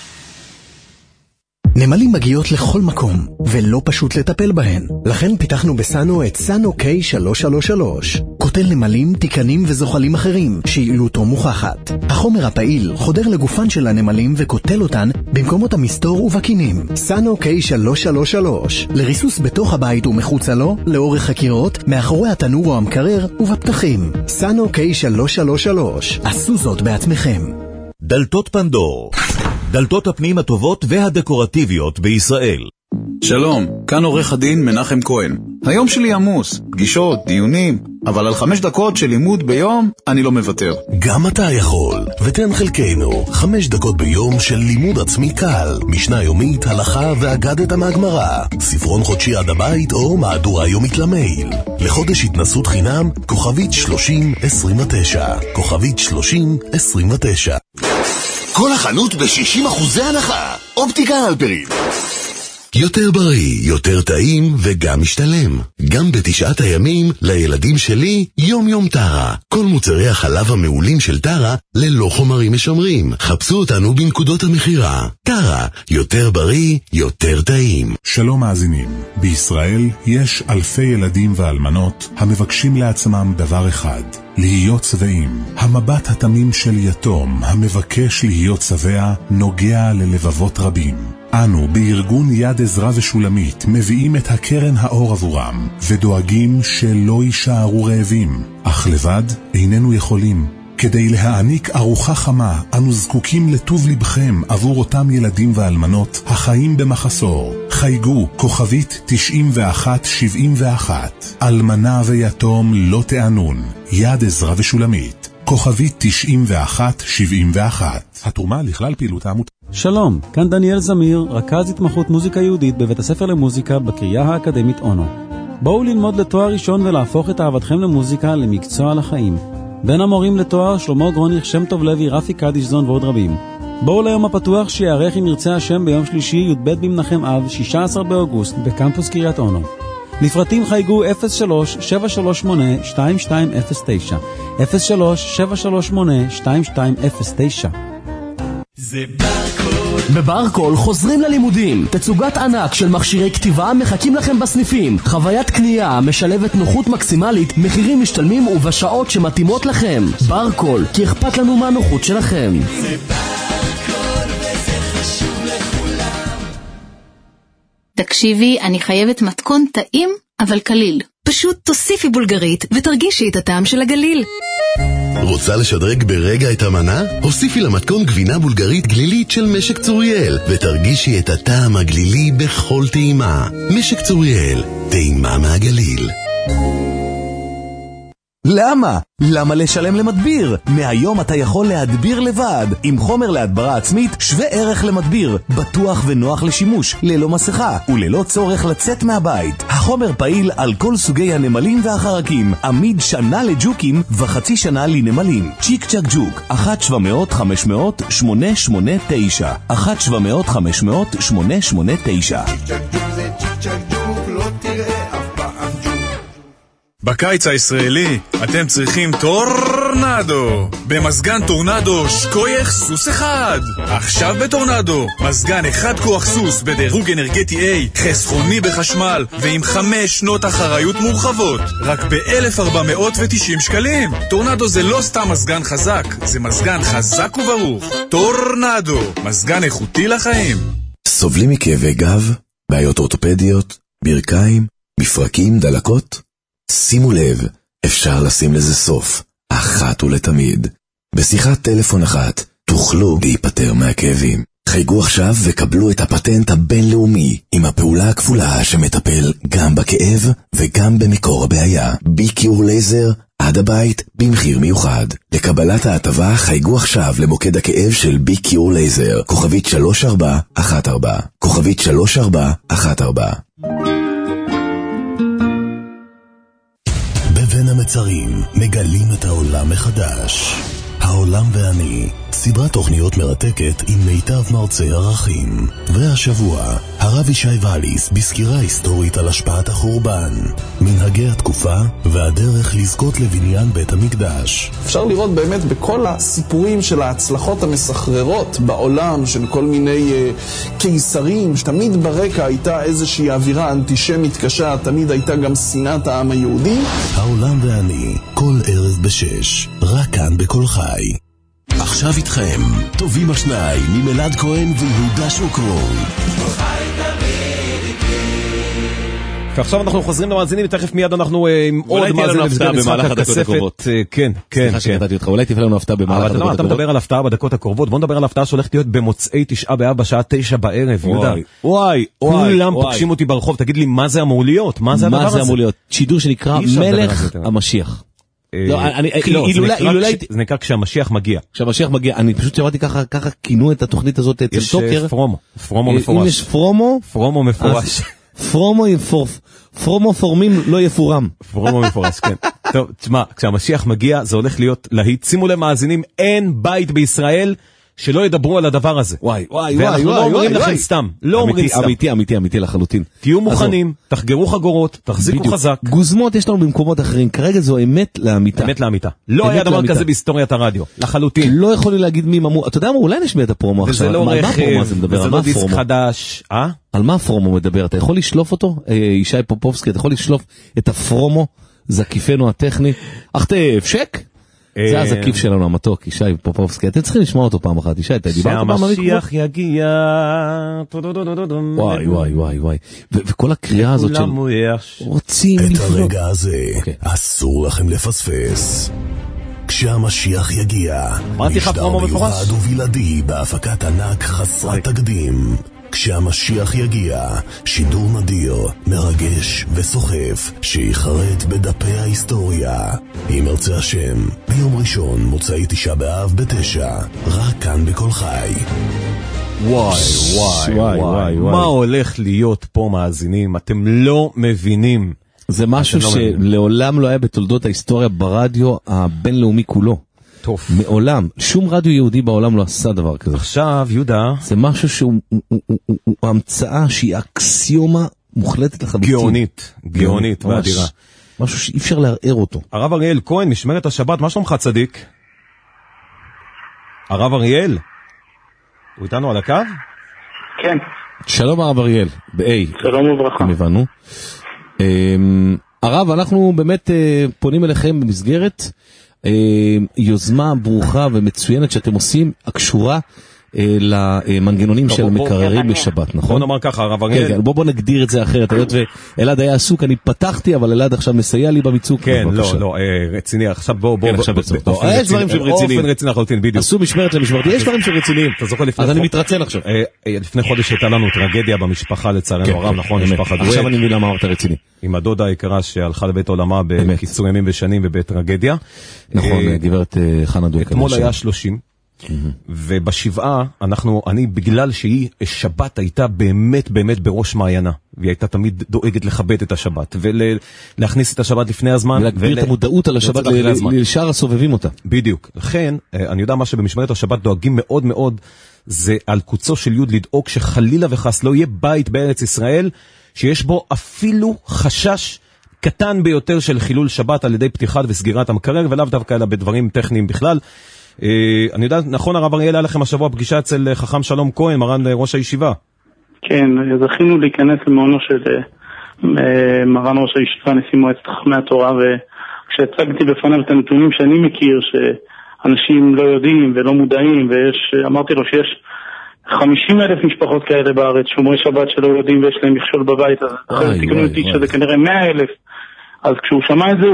נמלים מגיעות לכל מקום, ולא פשוט לטפל בהן. לכן פיתחנו בסאנו את סאנו קיי שלוש שלוש שלוש. קוטל נמלים, תיקנים וזוחלים אחרים, שיעילותו מוכחת. החומר הפעיל חודר לגופן של הנמלים וקוטל אותן במקומות המסתור ובקינים. סאנו קיי שלוש שלוש שלוש. לריסוס בתוך הבית ומחוצה לו, לאורך הקירות, מאחורי התנור או המקרר ובפתחים. סאנו קיי שלוש שלוש שלוש. עשו זאת בעצמכם. דלתות פנדור, דלתות הפנים הטובות והדקורטיביות בישראל. שלום, כאן עורך הדין מנחם כהן. היום שלי עמוס, פגישות, דיונים, אבל על חמש דקות של לימוד ביום אני לא מוותר. גם אתה יכול, ותן חלקנו חמש דקות ביום של לימוד עצמי קל, משנה יומית, הלכה ואגדת מהגמרא, ספרון חודשי עד הבית או מהדורה יומית למייל. לחודש התנסות חינם, כוכבית שלושים עשרים ותשע, כוכבית שלושים עשרים ותשע. כל החנות ב-שישים אחוזי הנחה. אופטיקה אלפרין. יותר בריא, יותר טעים וגם משתלם. גם בתשעת הימים לילדים שלי יום יום טרה. כל מוצרי החלב המעולים של טרה ללא חומרים משמרים. חפשו אותנו בנקודות המחירה. טרה, יותר בריא, יותר טעים. שלום מאזינים. בישראל יש אלפי ילדים ואלמנות המבקשים לעצמם דבר אחד, להיות שבעים. המבט התמים של יתום המבקש להיות שבע נוגע ללבבות רבים. אנו בארגון יד עזרא ושולמית מביאים את הקרן האור עבורם ודואגים שלא יישארו רעבים, אך לבד איננו יכולים. כדי להעניק ארוחה חמה אנו זקוקים לטוב לבכם עבור אותם ילדים ואלמנות החיים במחסור. חייגו כוכבית תשעים ואחת שבעים ואחת. אלמנה ויתום לא תענון. יד עזרא ושולמית, כוכבית תשעים ואחת שבעים ואחת. התרומה לכלל פעילות העמותה. שלום, כאן דניאל זמיר, רכז התמחות מוזיקה יהודית בבית הספר למוזיקה בקריה האקדמית אונו. בואו ללמוד לתואר ראשון ולהפוך את אהבתכם למוזיקה למקצוע לחיים. בין המורים לתואר שלמה גרוניך, שם טוב לוי, רפי קדישזון ועוד רבים. בואו ליום הפתוח שיערך אם ירצה השם ביום שלישי י"ב במנחם אב שישה עשר באוגוסט בקמפוס קריית אונו. לפרטים חייגו אפס שלוש שבע שלוש שמונה שתיים שתיים אפס תשע אפס שלוש שבע שלוש שמונה שתיים שתיים אפס תשע. זה ברקול. בברקול חוזרים ללימודים. תצוגת ענק של מכשירי כתיבה מחכים לכם בסניפים. חוויית קנייה משלבת נוחות מקסימלית, מחירים משתלמים ובשעות שמתאימות לכם. ברקול, כי אכפת לנו מהנוחות שלכם. זה ברקול וזה חשוב. תקשיבי, אני חייבת מתכון טעים, אבל קליל. פשוט תוסיפי בולגרית ותרגישי את הטעם של הגליל. רוצה לשדרג ברגע את המנה? הוסיפי למתכון גבינה בולגרית גלילית של משק צוריאל, ותרגישי את הטעם הגלילי בכל טעימה. משק צוריאל, טעימה מהגליל. למה? למה לשלם למדביר? מהיום אתה יכול להדביר לבד. עם חומר להדברה עצמית שווה ערך למדביר. בטוח ונוח לשימוש, ללא מסכה, וללא צורך לצאת מהבית. החומר פעיל על כל סוגי הנמלים והחרקים. עמיד שנה לג'וקים וחצי שנה לנמלים. צ'יק צ'ק ג'וק, אחת שבע מאות חמש מאות שמונה שמונה תשע. אחת שבע מאות חמש מאות שמונה שמונה תשע. צ'יק צ'ק ג'וק זה צ'יק צ'ק ג'וק, לא תראה אף פעם ג'וק. בקיץ הישראלי אתם צריכים טורנדו. במזגן טורנדו שקוייך סוס אחד. עכשיו בטורנדו מזגן אחד כוח סוס בדירוג אנרגטי A, חסכוני בחשמל ועם חמש שנות אחריות מורחבות, רק ב-אלף ארבע מאות ותשעים שקלים. טורנדו זה לא סתם מזגן חזק, זה מזגן חזק וברוך. טורנדו, מזגן איכותי לחיים. סובלים מכאבי גב, בעיות אורתופדיות, ברכיים, מפרקים, דלקות? שימו לב, אפשר לשים לזה סוף, אחת ולתמיד. בשיחת טלפון אחת תוכלו להיפטר מהכאבים. חייגו עכשיו וקבלו את הפטנט הבינלאומי עם הפעולה הכפולה שמטפל גם בכאב וגם במקור הבעיה. ביקיור לייזר עד הבית במחיר מיוחד. לקבלת ההטבה חייגו עכשיו למוקד הכאב של ביקיור לייזר, כוכבית שלוש ארבע אחת ארבע, כוכבית שלוש ארבע אחת ארבע. בבין המצרים מגלים את העולם מחדש. העולם ואני, סדרת תוכניות מרתקת עם מיטב מרצי ערכים. והשבוע, הרב ישי ואליס בסקירה היסטורית על השפעת החורבן, מנהגי התקופה והדרך לזכות לבניין בית המקדש. אפשר לראות באמת בכל הסיפורים של ההצלחות המסחררות בעולם, של כל מיני uh, קיסרים, שתמיד ברקע הייתה איזושהי אווירה אנטישמית קשה, תמיד הייתה גם שנאת העם היהודי. העולם ואני, כל ערב בשש, רק כאן בכל חי. עכשיו איתכם, טובים השניים ממלעד כהן ויהודה שוקרון. ועכשיו אנחנו חוזרים למאזינים, ותכף מיד אנחנו עם עוד מאזינים במהלך הדקות הקרובות. כן, כן. סליחה שקטעתי אותך, אולי תפעל לנו הפתעה במהלך הדקות הקרובות. אתה מדבר על הפתעה בדקות הקרובות, בוא נדבר על הפתעה שהולכת להיות במוצאי תשעה באב בשעה תשע בערב, יהודה. וואי, וואי. כולם פוגשים אותי ברחוב, תגיד לי מה זה אמור להיות? מה זה הדבר הזה? מה זה אמור להיות? שידור שנקרא מלך המשיח. זה נקרא כשהמשיח מגיע. כשהמשיח מגיע, אני פשוט שמעתי ככה, ככה כינו את התוכנית הזאת אצל טוקר. יש פרומו, פרומו מפורש. אם יש פרומו, פרומו מפורש. פרומו יפורף, פרומו פורמים לא יפורם. פרומו מפורש, כן. טוב, תשמע, כשהמשיח מגיע זה הולך להיות להיט. שימו למאזינים, אין בית בישראל שלא ידברו על הדבר הזה. וואי, וואי, וואי, ואנחנו לא אומרים לכם סתם, לא אומרים סתם. אמיתי, אמיתי, אמיתי לחלוטין. תהיו מוכנים, תחגרו חגורות, תחזיקו חזק. גוזמות יש לנו במקומות אחרים, כרגע זו אמת לאמיתה. אמת לאמיתה. לא היה דבר כזה בהיסטוריית הרדיו, לחלוטין. לא יכולים להגיד מי אמרו, אתה יודע מה, אולי נשמיע את הפרומו עכשיו. וזה לא רכב, וזה לא דיסק חדש. אה? על מה הפרומו מדבר? אתה יכול לשלוף אותו? ישי פופובסקי, אתה יכול לשלוף את הפרומו, זקיפנו הטכני. אך תפשק? זה הזקיף שלנו המתוק, ישי פופובסקי. אתם צריכים לשמוע אותו פעם אחת, ישי, אתה דיברת פעם המתוק? שהמשיח יגיע. וואי, וואי, וואי, וואי. וכל הקריאה הזאת של רוצים את הרגע הזה אסור לכם לפספס. כשהמשיח יגיע, משדר מיוחד ובלעדי בהפקת ענק חסרת תקדים. כשהמשיח יגיע, שידור נדיר, מרגש וסוחף, שיחרט בדפי ההיסטוריה. אם ירצה השם, ביום ראשון, מוצאי תשעה באב בתשע, רק כאן בכל חי. וואי, וואי, וואי, וואי, מה הולך להיות פה מאזינים? אתם לא מבינים. זה משהו שלעולם לא היה בתולדות ההיסטוריה ברדיו הבינלאומי כולו. טוב. מעולם, שום רדיו יהודי בעולם לא עשה דבר כזה. עכשיו, יהודה, זה משהו שהוא הוא, הוא, הוא, הוא, הוא המצאה שהיא אקסיומה מוחלטת לחלוטין. גאונית, גאונית ואדירה. משהו שאי אפשר לערער אותו. הרב אריאל כהן, משמרת השבת, מה שלומך צדיק? הרב אריאל? הוא איתנו על הקו? כן. שלום הרב אריאל, ב-A. שלום וברכה. הבנו. הרב, אנחנו באמת פונים אליכם במסגרת יוזמה ברוכה ומצוינת שאתם עושים, הקשורה למנגנונים של מקררים בשבת, נכון? בוא נאמר ככה, הרב אריאל. בוא נגדיר את זה אחרת, היות ואלעד היה עסוק, אני פתחתי, אבל אלעד עכשיו מסייע לי במיצוק. כן, לא, לא, רציני, עכשיו בוא, בוא, בוא. יש דברים שהם רציניים. אופן רציני לחלוטין, בדיוק. עשו משמרת למשמרת, יש דברים שהם רציניים. אז אני מתרצן עכשיו. לפני חודש הייתה לנו טרגדיה במשפחה לצערנו הרב, נכון? משפחה דואק. עכשיו אני מבין למה אמרת רציני. עם הדודה היקרה שהלכה לבית עולמה בקיצור ימים ושנים ובטרגדיה. נכון, גברת חנה דואק. אתמול היה שלושים. ובשבעה אנחנו, אני בגלל שהיא שבת הייתה באמת באמת בראש מעיינה, והיא הייתה תמיד דואגת לכבד את השבת ולהכניס את השבת לפני הזמן ולהגביר את המודעות על השבת לשאר הסובבים אותה. בדיוק, לכן אני יודע מה שבמשמרת השבת דואגים מאוד מאוד, זה על קוצו של יוד לדאוג שחלילה וחס לא יהיה בית בארץ ישראל שיש בו אפילו חשש קטן ביותר של חילול שבת על ידי פתיחת וסגירת המקרר, ולאו דווקא אלא בדברים טכניים בכלל. אני יודע, נכון הרב אריאל, היה לכם השבוע פגישה אצל חכם שלום כהן, מרן ראש הישיבה. כן, זכינו להיכנס למעונו של מרן ראש הישיבה, נשיא מועצת חכמי התורה, וכשהצגתי בפניו את הנתונים שאני מכיר, שאנשים לא יודעים ולא מודעים, ואמרתי לו שיש חמישים אלף משפחות כאלה בארץ, שומרי שבת שלא יודעים ויש להם מכשול בבית, אז תקנו אותי שזה כנראה מאה אלף, אז כשהוא שמע את זה,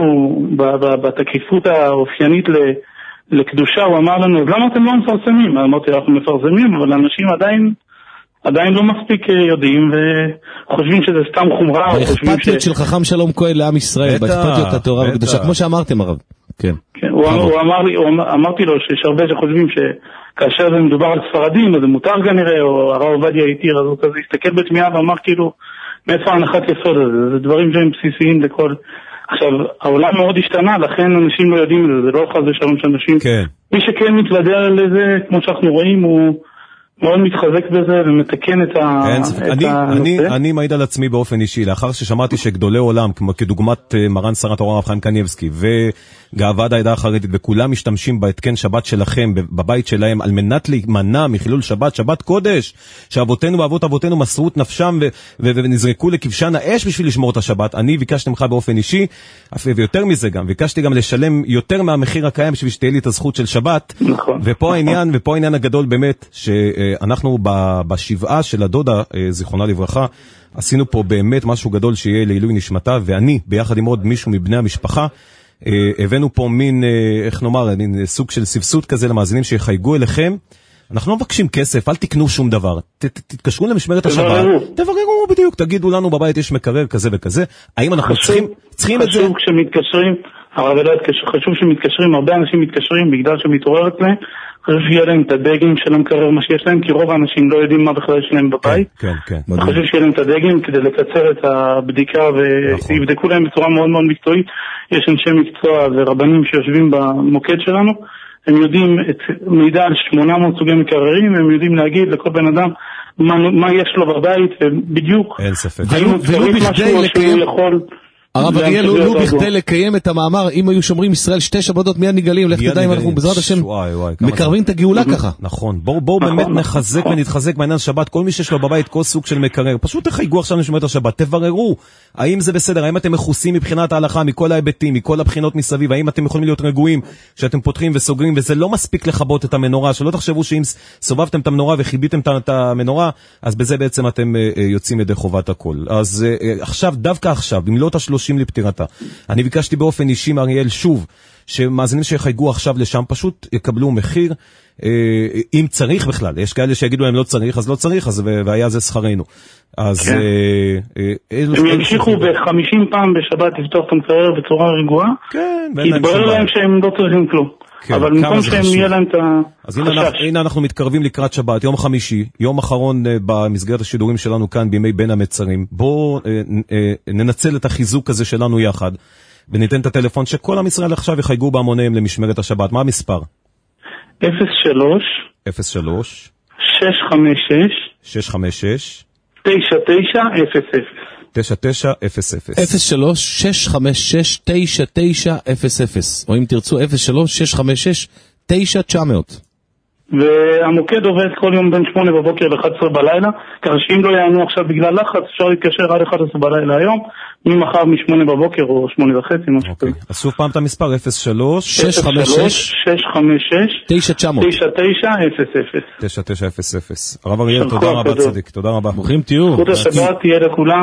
בתקיפות האופיינית ל... לקדושה, הוא אמר לנו, למה אתם לא מפרסמים? אמרתי, אנחנו מפרסמים, אבל אנשים עדיין, עדיין לא מספיק יודעים, וחושבים שזה סתם חומרה. באכפתיות של חכם שלום כהן לעם ישראל, באכפתיות התורה והקדושה, כמו שאמרתם הרב. כן. הוא אמר לי, אמרתי לו שיש הרבה שחושבים שכאשר זה מדובר על ספרדים, אז זה מותר כנראה, או הרב עובדיה היתיר, אז הוא כזה הסתכל בתמיהה ואמר כאילו, מאיפה ההנחת יסוד הזה? זה דברים שהם בסיסיים לכל... עכשיו, העולם מאוד השתנה, לכן אנשים לא יודעים את זה, זה לא חס ושלום שאנשים... כן. מי שכן מתוודע לזה, כמו שאנחנו רואים, הוא מאוד מתחזק בזה ומתקן את, ה... את אני, הנושא. אני, אני מעיד על עצמי באופן אישי, לאחר ששמעתי שגדולי עולם, כמו כדוגמת מרן שר התורה הרב חיים קניבסקי, וגאוות העדה החרדית, וכולם משתמשים בהתקן שבת שלכם, בבית שלהם, על מנת להימנע מחילול שבת, שבת קודש, שאבותינו ואבות אבותינו מסרו את נפשם, ו- ו- ונזרקו לכבשן האש בשביל לשמור את השבת. אני ביקשתי ממך באופן אישי, ויותר מזה גם, ביקשתי גם לשלם יותר מהמחיר הקיים, בשביל שתהיה לי את הזכות של שבת. נכון. ופה העניין, ופה העניין הגדול באמת, שאנחנו בשבעה של הדודה, זיכרונה לברכה, עשינו פה באמת משהו גדול שיהיה לעילוי נשמתה, ואני, ביחד עם עוד מישהו מבני המשפחה, הבאנו פה מין, איך נאמר, מין סוג של סבסוד כזה למאזינים שיחייגו אליכם. אנחנו לא מבקשים כסף, אל תקנו שום דבר. תתקשרו למשמרת השבת. תבררו בדיוק, תגידו לנו בבית יש מקרר כזה וכזה. האם אנחנו צריכים את זה? חשוב כשמתקשרים, הרב אלעד, חשוב שמתקשרים, הרבה אנשים מתקשרים בגלל שמתעוררת להם, חשוב שיהיה להם את הדגם של המקרר, מה שיש להם, כי רוב האנשים לא יודעים מה בכלל יש להם בבית. כן, כן. חשוב שיהיה להם את הדגם כדי לקצר את הבדיקה ויבדקו להם בצורה מאוד מאוד מקצועית. יש אנשי מקצוע ורבנים שיושבים במוקד שלנו, הם יודעים את מידע על שמונה מאות סוגי מקררים, הם יודעים להגיד לכל בן אדם מה, מה יש לו בבית, ובדיוק. אין ספק. ולו בכדי לקיים... הרב אריאל, לא בכדי לקיים את המאמר, אם היו שומרים ישראל שתי שבתות מיד נגלים, לך תדע אם אנחנו בעזרת השם מקרבים את הגאולה ככה. נכון, בואו באמת נחזק ונתחזק בעניין שבת, כל מי שיש לו בבית כל סוג של מקרר, פשוט תחייגו עכשיו לשמוע את השבת, תבררו האם זה בסדר, האם אתם מכוסים מבחינת ההלכה, מכל ההיבטים, מכל הבחינות מסביב, האם אתם יכולים להיות רגועים שאתם פותחים וסוגרים, וזה לא מספיק לכבות את המנורה, שלא תחשבו שאם סובבתם את המנורה וחיביתם את המנורה, אז בזה בעצם אתם יוצאים ידי חובת הכל. אז עכשיו, דווקא עכשיו, במלאת השלושים לפטירתה, אני ביקשתי באופן אישי מאריאל שוב, שמאזינים שיחייגו עכשיו לשם פשוט יקבלו מחיר, אם צריך בכלל, יש כאלה שיגידו להם לא צריך, אז לא צריך, אז והיה זה שכרנו. אז הם ימשיכו ב-חמישים פעם בשבת לפתוח את המקרר בצורה רגועה, כי יתברר להם שהם לא צריכים כלום. אבל במקום שהם יהיה להם את החשש. אז הנה אנחנו מתקרבים לקראת שבת, יום חמישי, יום אחרון במסגרת השידורים שלנו כאן בימי בין המצרים. בואו ננצל את החיזוק הזה שלנו יחד, וניתן את הטלפון שכל עם ישראל עכשיו יחייגו בהמוניהם למשמרת השבת. מה המספר? אפס שלוש אפס שלוש שש חמש שש שש חמש שש תשע תשע אפס אפס תשע תשע אפס אפס אפס שלוש שש חמש שש תשע תשע אפס אפס, או אם תרצו אפס שלוש שש חמש שש תשע תשע מאות. והמוקד עובד כל יום בין שמונה בבוקר ל-אחת עשרה בלילה, כך שאם לא יענו עכשיו בגלל לחץ, אפשר להתקשר עד אחת עשרה בלילה היום, ממחר משמונה בבוקר או שמונה וחצי, משהו כזה. אז שוב פעם את המספר, אפס שלוש שש חמש שש שש חמש שש תשע תשע תשע תשע אפס אפס תשע תשע אפס אפס. הרב אריאל, תודה רבה צדיק, תודה רבה. ברוכים תהיו. זכות השבת תהיה לכולם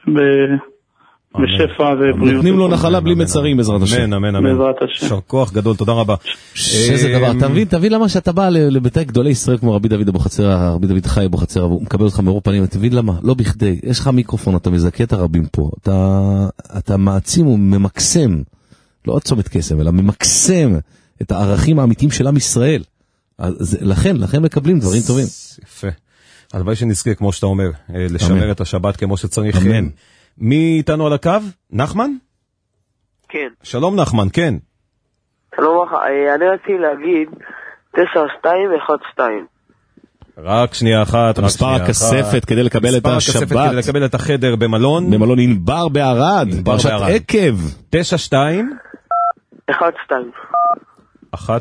בשפע ובריאות. נותנים לו נחלה בלי מצרים בעזרת השם. אמן, אמן, אמן. שר כוח גדול, תודה רבה. איזה דבר, אתה מבין, תבין למה שאתה בא לבתי גדולי ישראל כמו רבי דוד אבוחצירא, רבי דוד חי אבוחצירא, הוא מקבל אותך מאור פנים, תבין למה, לא בכדי, יש לך מיקרופון, אתה מזכה את הרבים פה, אתה מעצים וממקסם, לא עוד צומת קסם, אלא ממקסם את הערכים האמיתיים של עם ישראל. לכן, לכן מקבלים דברים טובים. יפה. הלוואי שנזכה, כמו שאתה אומר, לשמר את השבת כמו שצריך. אמן. מי איתנו על הקו? נחמן? כן. שלום נחמן, כן. שלום, אני רציתי להגיד תשע שתיים אחת שתיים. רק שנייה אחת, מספר הכספת כדי לקבל את השבת. מספר הכספת כדי לקבל את החדר במלון. במלון ענבר בערד. פרשת עקב. תשע שתיים. אחת שתיים. אחת.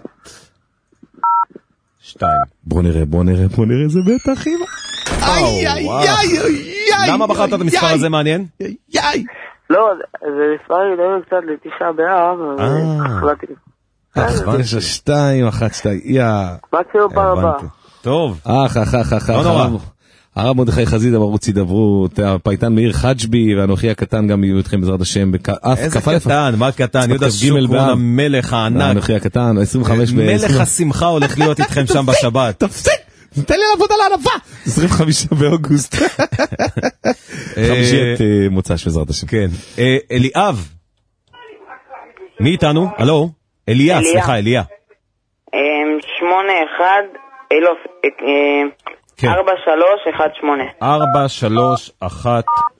שתיים. בוא נראה, בוא נראה, בוא נראה, זה בטח אימא. איי, איי, איי, איי. למה בחרת את המספר הזה מעניין? איי. לא, זה מספר ידעים קצת לתשעה באב, אבל החלטתי. תשע שתיים, אחת שתיים, יא. מה ציור פעם הבאה? טוב. אח, אח, אח, אח, אח. הרב מרדכי חזיזה בערוץ הידברות, הפייטן מאיר חג'בי ואנוכי הקטן גם יהיו איתכם בעזרת השם. איזה קטן, מה קטן? יהודה שוקרון המלך הענק. אנוכי הקטן, עשרים וחמש מלך השמחה הולך להיות איתכם שם בשבת. תפסיק, תן לי לעבוד על הענפה. עשרים וחמישה באוגוסט. חמישיית מוצ"ש בעזרת השם. כן. אליאב. מי איתנו? הלו? אליה, סליחה, אליה. שמונה אחד, אלוף, ארבע שלוש אחת שמונה. ארבע שלוש אחת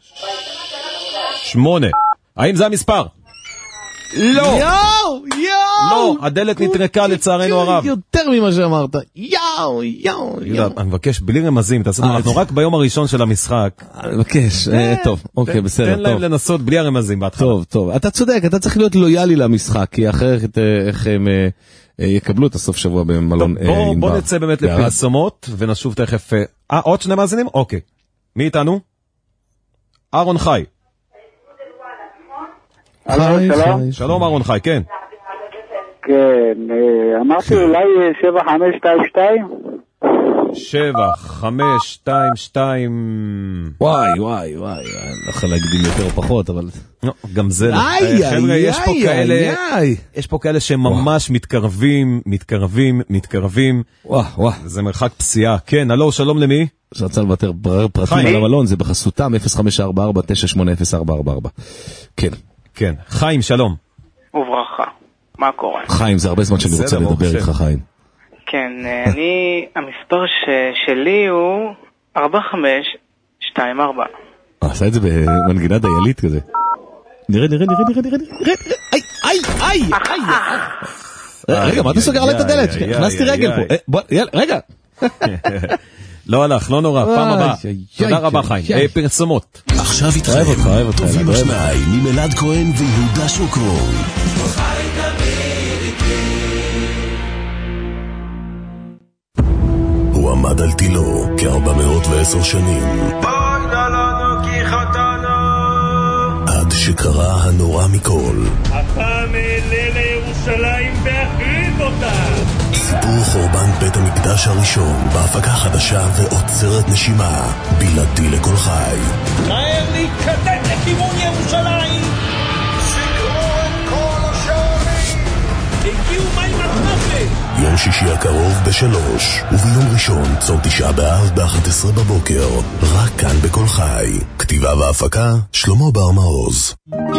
שמונה. האם זה המספר? לא! יאו! יאו! לא, הדלת נטרקה לצערנו הרב. יותר ממה שאמרת. יאו! יאו! יאו! אני מבקש בלי רמזים, אנחנו רק ביום הראשון של המשחק. אני מבקש, טוב, אוקיי, בסדר. תן להם לנסות בלי הרמזים בהתחלה. טוב, טוב, אתה צודק, אתה צריך להיות לויאלי למשחק, כי אחרת איך הם יקבלו את הסוף שבוע במלון ענבר. בוא נצא באמת לפרסומות ונשוב תכף. אה, עוד שני מאזינים? אוקיי. מי איתנו? אהרון חי. שלום. שלום אהרון חי, כן. כן, אמרתי אולי שבע חמש שתיים שתיים. שבע חמש שתיים שתיים. וואי וואי וואי, לא יכול להקדים יותר או פחות, אבל גם זה לא. חבר'ה, יש פה כאלה, יש פה כאלה שממש מתקרבים, מתקרבים, מתקרבים. וואו וואו, זה מרחק פסיעה. כן, הלו, שלום למי? שרצה לוותר פרטים על המלון, זה בחסותם אפס חמש ארבע ארבע תשע שמונה אפס ארבע ארבע ארבע. כן. כן, חיים, שלום. וברכה, מה קורה? חיים, זה הרבה זמן שאני רוצה לדבר איתך, חיים. כן, אני, המספר שלי הוא ארבע חמש שתיים ארבע. אה, עשה את זה במנגינה דיילית כזה. נראה, נראה, נראה, נראה, נראה, נראה, איי, איי, איי, איי. רגע, מה אתה סוגר עליי את הדלת? הכנסתי רגל פה. רגע. לא הלך, לא נורא, פעם הבאה. תודה רבה חיים. פרסומות. עכשיו איתכם, טובים השניים ממלעד כהן ויהודה שוקרון. הוא עמד על תילו כ-ארבע מאות ועשר שנים. עד שקרה הנורא מכל. הפעם אעלה לירושלים והחריב אותה. סיפור חורבן בית המקדש הראשון בהפקה חדשה ועוצרת נשימה, בלעדי לכל חי. מהר להתקדם לכיוון ירושלים. סגרו את כל השערים. הגיעו מים התנפת. יום שישי הקרוב בשלוש, וביום ראשון צום תשעה באב באחת עשרה בבוקר, רק כאן בכל חי. כתיבה והפקה שלמה בר מעוז.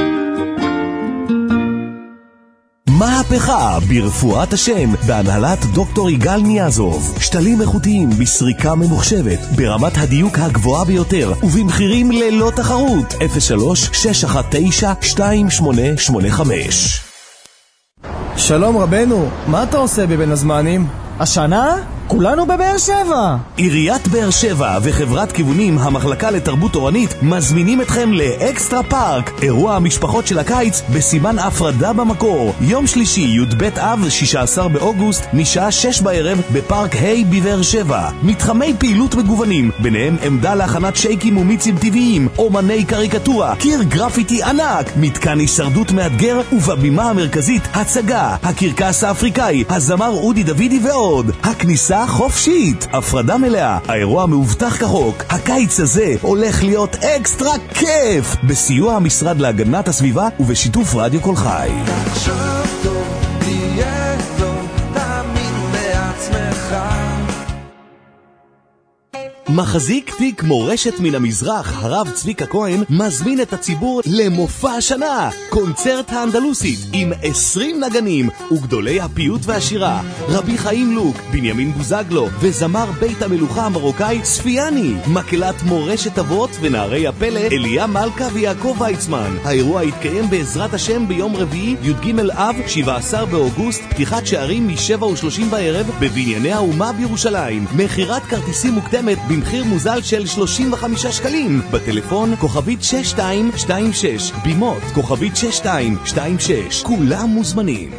מהפכה ברפואת השם בהנהלת דוקטור יגאל ניאזוב. שתלים איכותיים בסריקה ממוחשבת ברמת הדיוק הגבוהה ביותר ובמחירים ללא תחרות. אפס שלוש שש אחת תשע שתיים שמונה שמונה חמש. שלום רבנו, מה אתה עושה בבין הזמנים? השנה? כולנו בבאר שבע. עיריית באר שבע וחברת כיוונים המחלקה לתרבות תורנית מזמינים אתכם לאקסטרה פארק, אירוע המשפחות של הקיץ בסימן הפרדה במקור. יום שלישי י"ב אב שישה עשר באוגוסט משעה שש בערב בפארק היי בבאר שבע. מתחמי פעילות מגוונים, ביניהם עמדה להכנת שייקים ומיצים טבעיים, אומני קריקטורה, קיר גרפיטי ענק, מתקן הישרדות מאתגר, ובבימה המרכזית הצגה, הקרקס האפריקאי, הזמר אודי דוידי ועוד. הכניסה חופשית, הפרדה מלאה, האירוע מאובטח כחוק. הקיץ הזה הולך להיות אקסטרה כיף, בסיוע המשרד להגנת הסביבה ובשיתוף רדיו כל חי. תחשוב טוב, תהיה טוב, תאמין בעצמך. מחזיק תיק מורשת מן המזרח, הרב צביקה כהן, מזמין את הציבור למופע השנה, קונצרט האנדלוסית עם עשרים נגנים וגדולי הפיוט והשירה, רבי חיים לוק, בנימין בוזגלו וזמר בית המלוכה המרוקאי ספיאני, מקהלת מורשת אבות ונערי הפלא אליה מלכה ויעקב ויצמן. האירוע יתקיים בעזרת השם ביום רביעי י"ג אב שבעה עשר באוגוסט, פתיחת שערים משבע ושלושים בערב בבנייני האומה בירושלים. מחירת כרטיסים מוקדמת במחיר מוזל של שלושים וחמישה שקלים, בטלפון כוכבית שש שתיים שתיים שש, בימות כוכבית שש שתיים שתיים שש. כולם מוזמנים.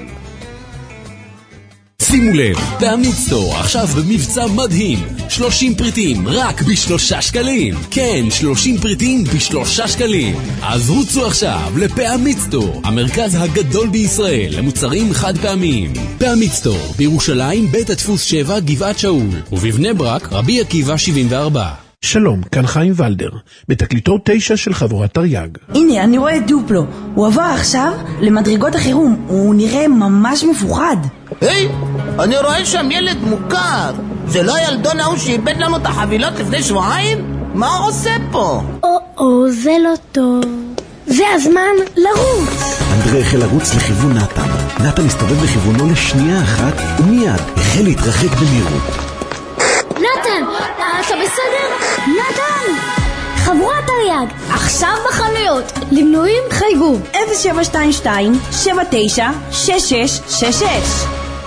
שימו לב, באמיצטור עכשיו במבצע מדהים, שלושים פריטים רק בשלושה שקלים. כן, שלושים פריטים בשלושה שקלים. אז רוצו עכשיו לפאמיצטור, המרכז הגדול בישראל למוצרים חד פעמיים. באמיצטור, בירושלים בית הדפוס שבע גבעת שאול, ובבני ברק רבי עקיבא שבעים וארבע. שלום, כאן חיים ולדר, בתקליטור תשע של חבורת תרי"ג. הנה, אני רואה את דופלו. הוא עבר עכשיו למדרגות החירום. הוא נראה ממש מפוחד. היי, אני רואה שם ילד מוכר. זה לא הילדון ההוא שאיבד לנו את החבילות לפני שבועיים? מה הוא עושה פה? או-או, זה לא טוב. זה הזמן לרוץ. אנדרי החל לרוץ לכיוון נתן. נתן הסתובב לכיוונו לשנייה אחת, ומיד החל להתרחק במהירות. נתן, אתה בסדר? נתן! חבורת תרי"ג, עכשיו בחנויות. למנויים חייגו אפס שבע שתיים שתיים שבע תשע שש שש שש שש.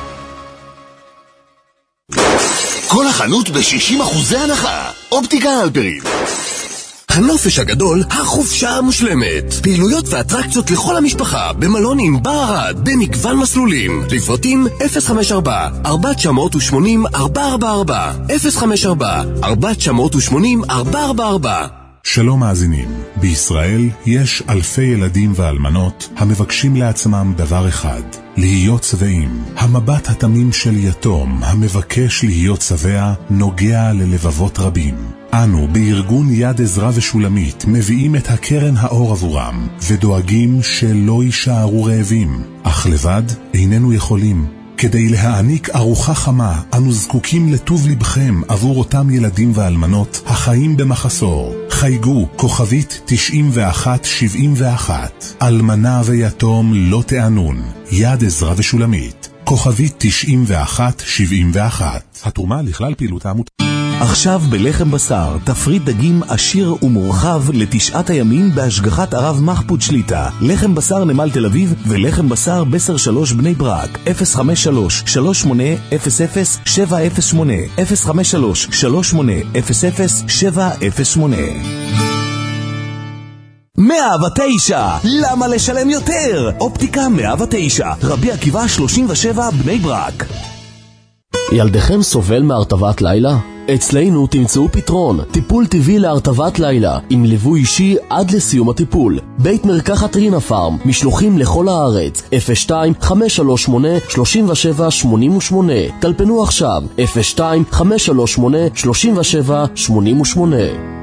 כל החנות ב-שישים אחוזי הנחה. אופטיקה הלפרין. הנופש הגדול, החופשה המושלמת. פעילויות ואטרקציות לכל המשפחה במלון עם בר ערד במגוון מסלולים. לפרטים אפס חמש ארבע ארבע תשע שמונה ארבע ארבע ארבע אפס חמש ארבע ארבע תשע שמונה ארבע ארבע ארבע. שלום מאזינים, בישראל יש אלפי ילדים ואלמנות המבקשים לעצמם דבר אחד, להיות שבעים. המבט התמים של יתום המבקש להיות שבע נוגע ללבבות רבים. אנו בארגון יד עזרא ושולמית מביאים את הקרן האור עבורם ודואגים שלא יישארו רעבים, אך לבד איננו יכולים. כדי להעניק ארוחה חמה, אנו זקוקים לטוב לבכם עבור אותם ילדים ואלמנות החיים במחסור. חייגו כוכבית תשעים ואחת שבעים ואחת. אלמנה ויתום לא תענון. יד עזרא ושולמית. כוכבית תשעים ואחת שבעים ואחת. התרומה לכלל פעילות העמותה. עכשיו בלחם בשר, תפריט דגים עשיר ומורחב לתשעת הימים בהשגחת הרב מחפוד שליטה. לחם בשר נמל תל אביב ולחם בשר בסר שלוש בני ברק. אפס חמש שלוש שלוש שמונה אפס אפס שבע אפס שמונה אפס חמש שלוש שלוש שמונה אפס אפס שבע אפס שמונה. מאה ותשע, למה לשלם יותר? אופטיקה מאה ותשע, רבי עקיבא שלושים ושבע בני ברק. ילדכם סובל מהרטבת לילה? אצלנו תמצאו פתרון, טיפול טבעי להרטבת לילה, עם ליווי אישי עד לסיום הטיפול. בית מרקחת רינה פארם, משלוחים לכל הארץ, אפס שתיים חמש שלוש שמונה שלוש שבע שמונה שמונה. טלפנו עכשיו, אפס שתיים חמש שלוש שמונה שלוש שבע שמונה שמונה.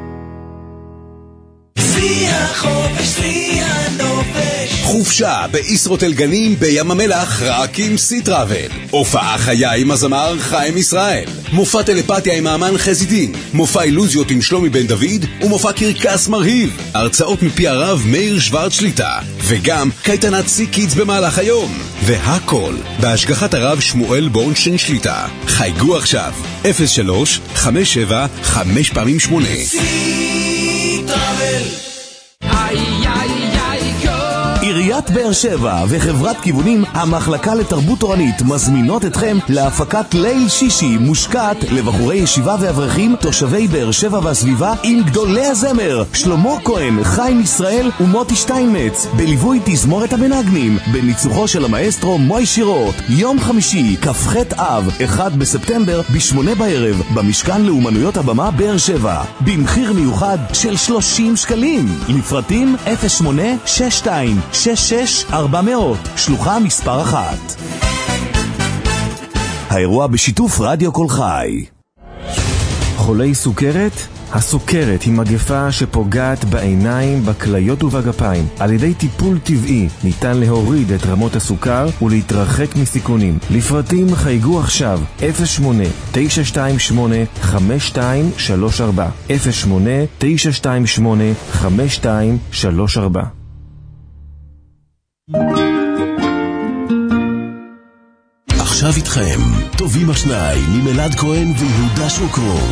חופשה בישרוטל גנים בים המלח רק עם סי-טראבל. הופעה חיה עם הזמר חיים ישראל. מופע טלפתיה עם האמן חזי דין. מופע אילוזיות עם שלומי בן דוד. ומופע קרקס מרהיב. הרצאות מפי הרב מאיר שוורץ שליטה. וגם קייטנת סי קידס במהלך היום. והכל בהשגחת הרב שמואל בורנשטיין שליטה. חייגו עכשיו אפס שלוש חמש שבע חמש פעמים שמונה. סי-טראבל. איי איי איי עיריית באר שבע וחברת כיוונים, המחלקה לתרבות תורנית מזמינות אתכם להפקת ליל שישי מושקעת לבחורי ישיבה ואברכים תושבי באר שבע והסביבה עם גדולי הזמר שלמה כהן, חיים ישראל ומוטי שטיינמץ, בליווי תזמורת המנגנים, בניצוחו של המאסטרו מוי שירות. יום חמישי, כ"ח אב, אחד בספטמבר, בשמונה בערב, במשכן לאומנויות הבמה באר שבע, במחיר מיוחד של שלושים שקלים. לפרטים אפס שמונה שש שתיים שש שש ארבע מאות, שלוחה מספר אחת. האירוע בשיתוף רדיו כל חי. חולי סוכרת? הסוכרת היא מגפה שפוגעת בעיניים, בכליות ובגפיים. על ידי טיפול טבעי ניתן להוריד את רמות הסוכר ולהתרחק מסיכונים. לפרטים חייגו עכשיו אפס שמונה תשע שתיים שמונה חמש שתיים שלוש ארבע אפס שמונה תשע שתיים שמונה חמש שתיים שלוש ארבע. עכשיו איתכם, טובים השניים עם אלעד כהן ויהודה שוקרון.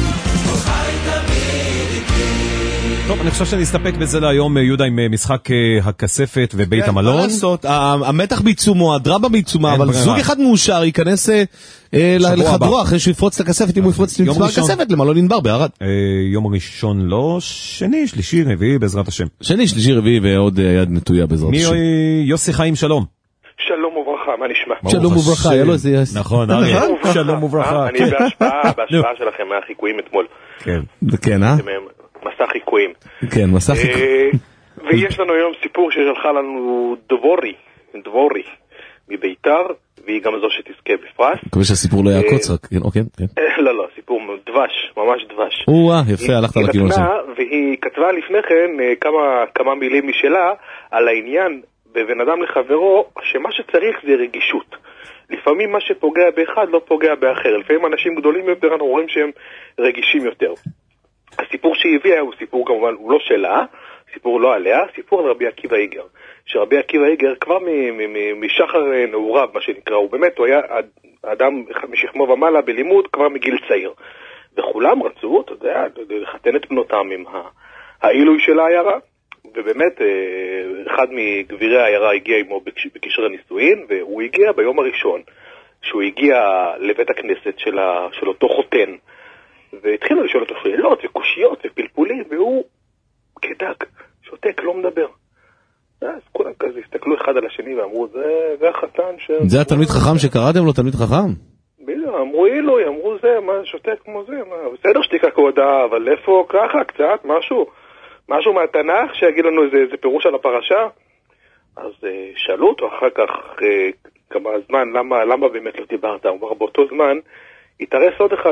טוב, אני חושב שנסתפק בזה להיום, יהודה, עם משחק הכספת ובית כן, המלון. מה לעשות, המתח בעיצומו, הדרמה בעיצומה, אבל זוג אחד מאושר ייכנס לחדרו אחרי שהוא יפרוץ את הכספת, אם הוא יפרוץ את הכספת למלון ענבר בערד. יום ראשון לא, שני, שלישי, רביעי, בעזרת השם. שני, שלישי, רביעי ועוד יד נטויה בעזרת השם. מי יוסי חיים, שלום. שלום וברכה, מה נשמע? שלום וברכה, היה לו איזה יס. נכון, אריה, שלום וברכה. אני בהשפעה, בהשפעה שלכם מהחיקויים אתמול. כן, כן, אה? מסע חיקויים. כן, מסע חיקויים. ויש לנו היום סיפור ששלחה לנו דבורי, דבורי, מביתר, והיא גם זו שתזכה בפרס. מקווה שהסיפור לא יעקוץ רק, כן, אוקיי, כן. לא, לא, סיפור דבש, ממש דבש. או-אה, יפה, הלכת לכיוון הזה. והיא כתבה לפני כן כמה מילים משלה על העניין בבן אדם לחברו, שמה שצריך זה רגישות. לפעמים מה שפוגע באחד לא פוגע באחר. לפעמים אנשים גדולים יותר, אנחנו רואים שהם רגישים יותר. הסיפור שהיא הביאה הוא סיפור כמובן, הוא לא שלה, סיפור לא עליה, סיפור על רבי עקיבא איגר. שרבי עקיבא איגר כבר משחר נעוריו, מה שנקרא, הוא באמת, הוא היה אדם משכמו ומעלה בלימוד כבר מגיל צעיר. וכולם רצו, אתה יודע, לחתן את בנותם עם העילוי של העיירה. ובאמת, אחד מגבירי העיירה הגיע עמו בקשרי נישואין, והוא הגיע ביום הראשון, שהוא הגיע לבית הכנסת של, ה... של אותו חותן, והתחילו לשאול אותו שאלות וקושיות ופלפולים, והוא כדג, שותק, לא מדבר. אז כולם כזה הסתכלו אחד על השני ואמרו, זה, זה החתן ש... זה התלמיד חכם שקראתם לו תלמיד חכם? בדיוק, אמרו אילוי, אמרו זה, מה, שותק כמו זה, מה, בסדר שתיקה כבודה, אבל איפה ככה, קצת, משהו, משהו מהתנ"ך שיגיד לנו איזה, איזה פירוש על הפרשה. אז uh, שאלו אותו אחר כך uh, כמה זמן, למה, למה באמת לא דיברת? הוא אומר, באותו זמן התארס עוד אחד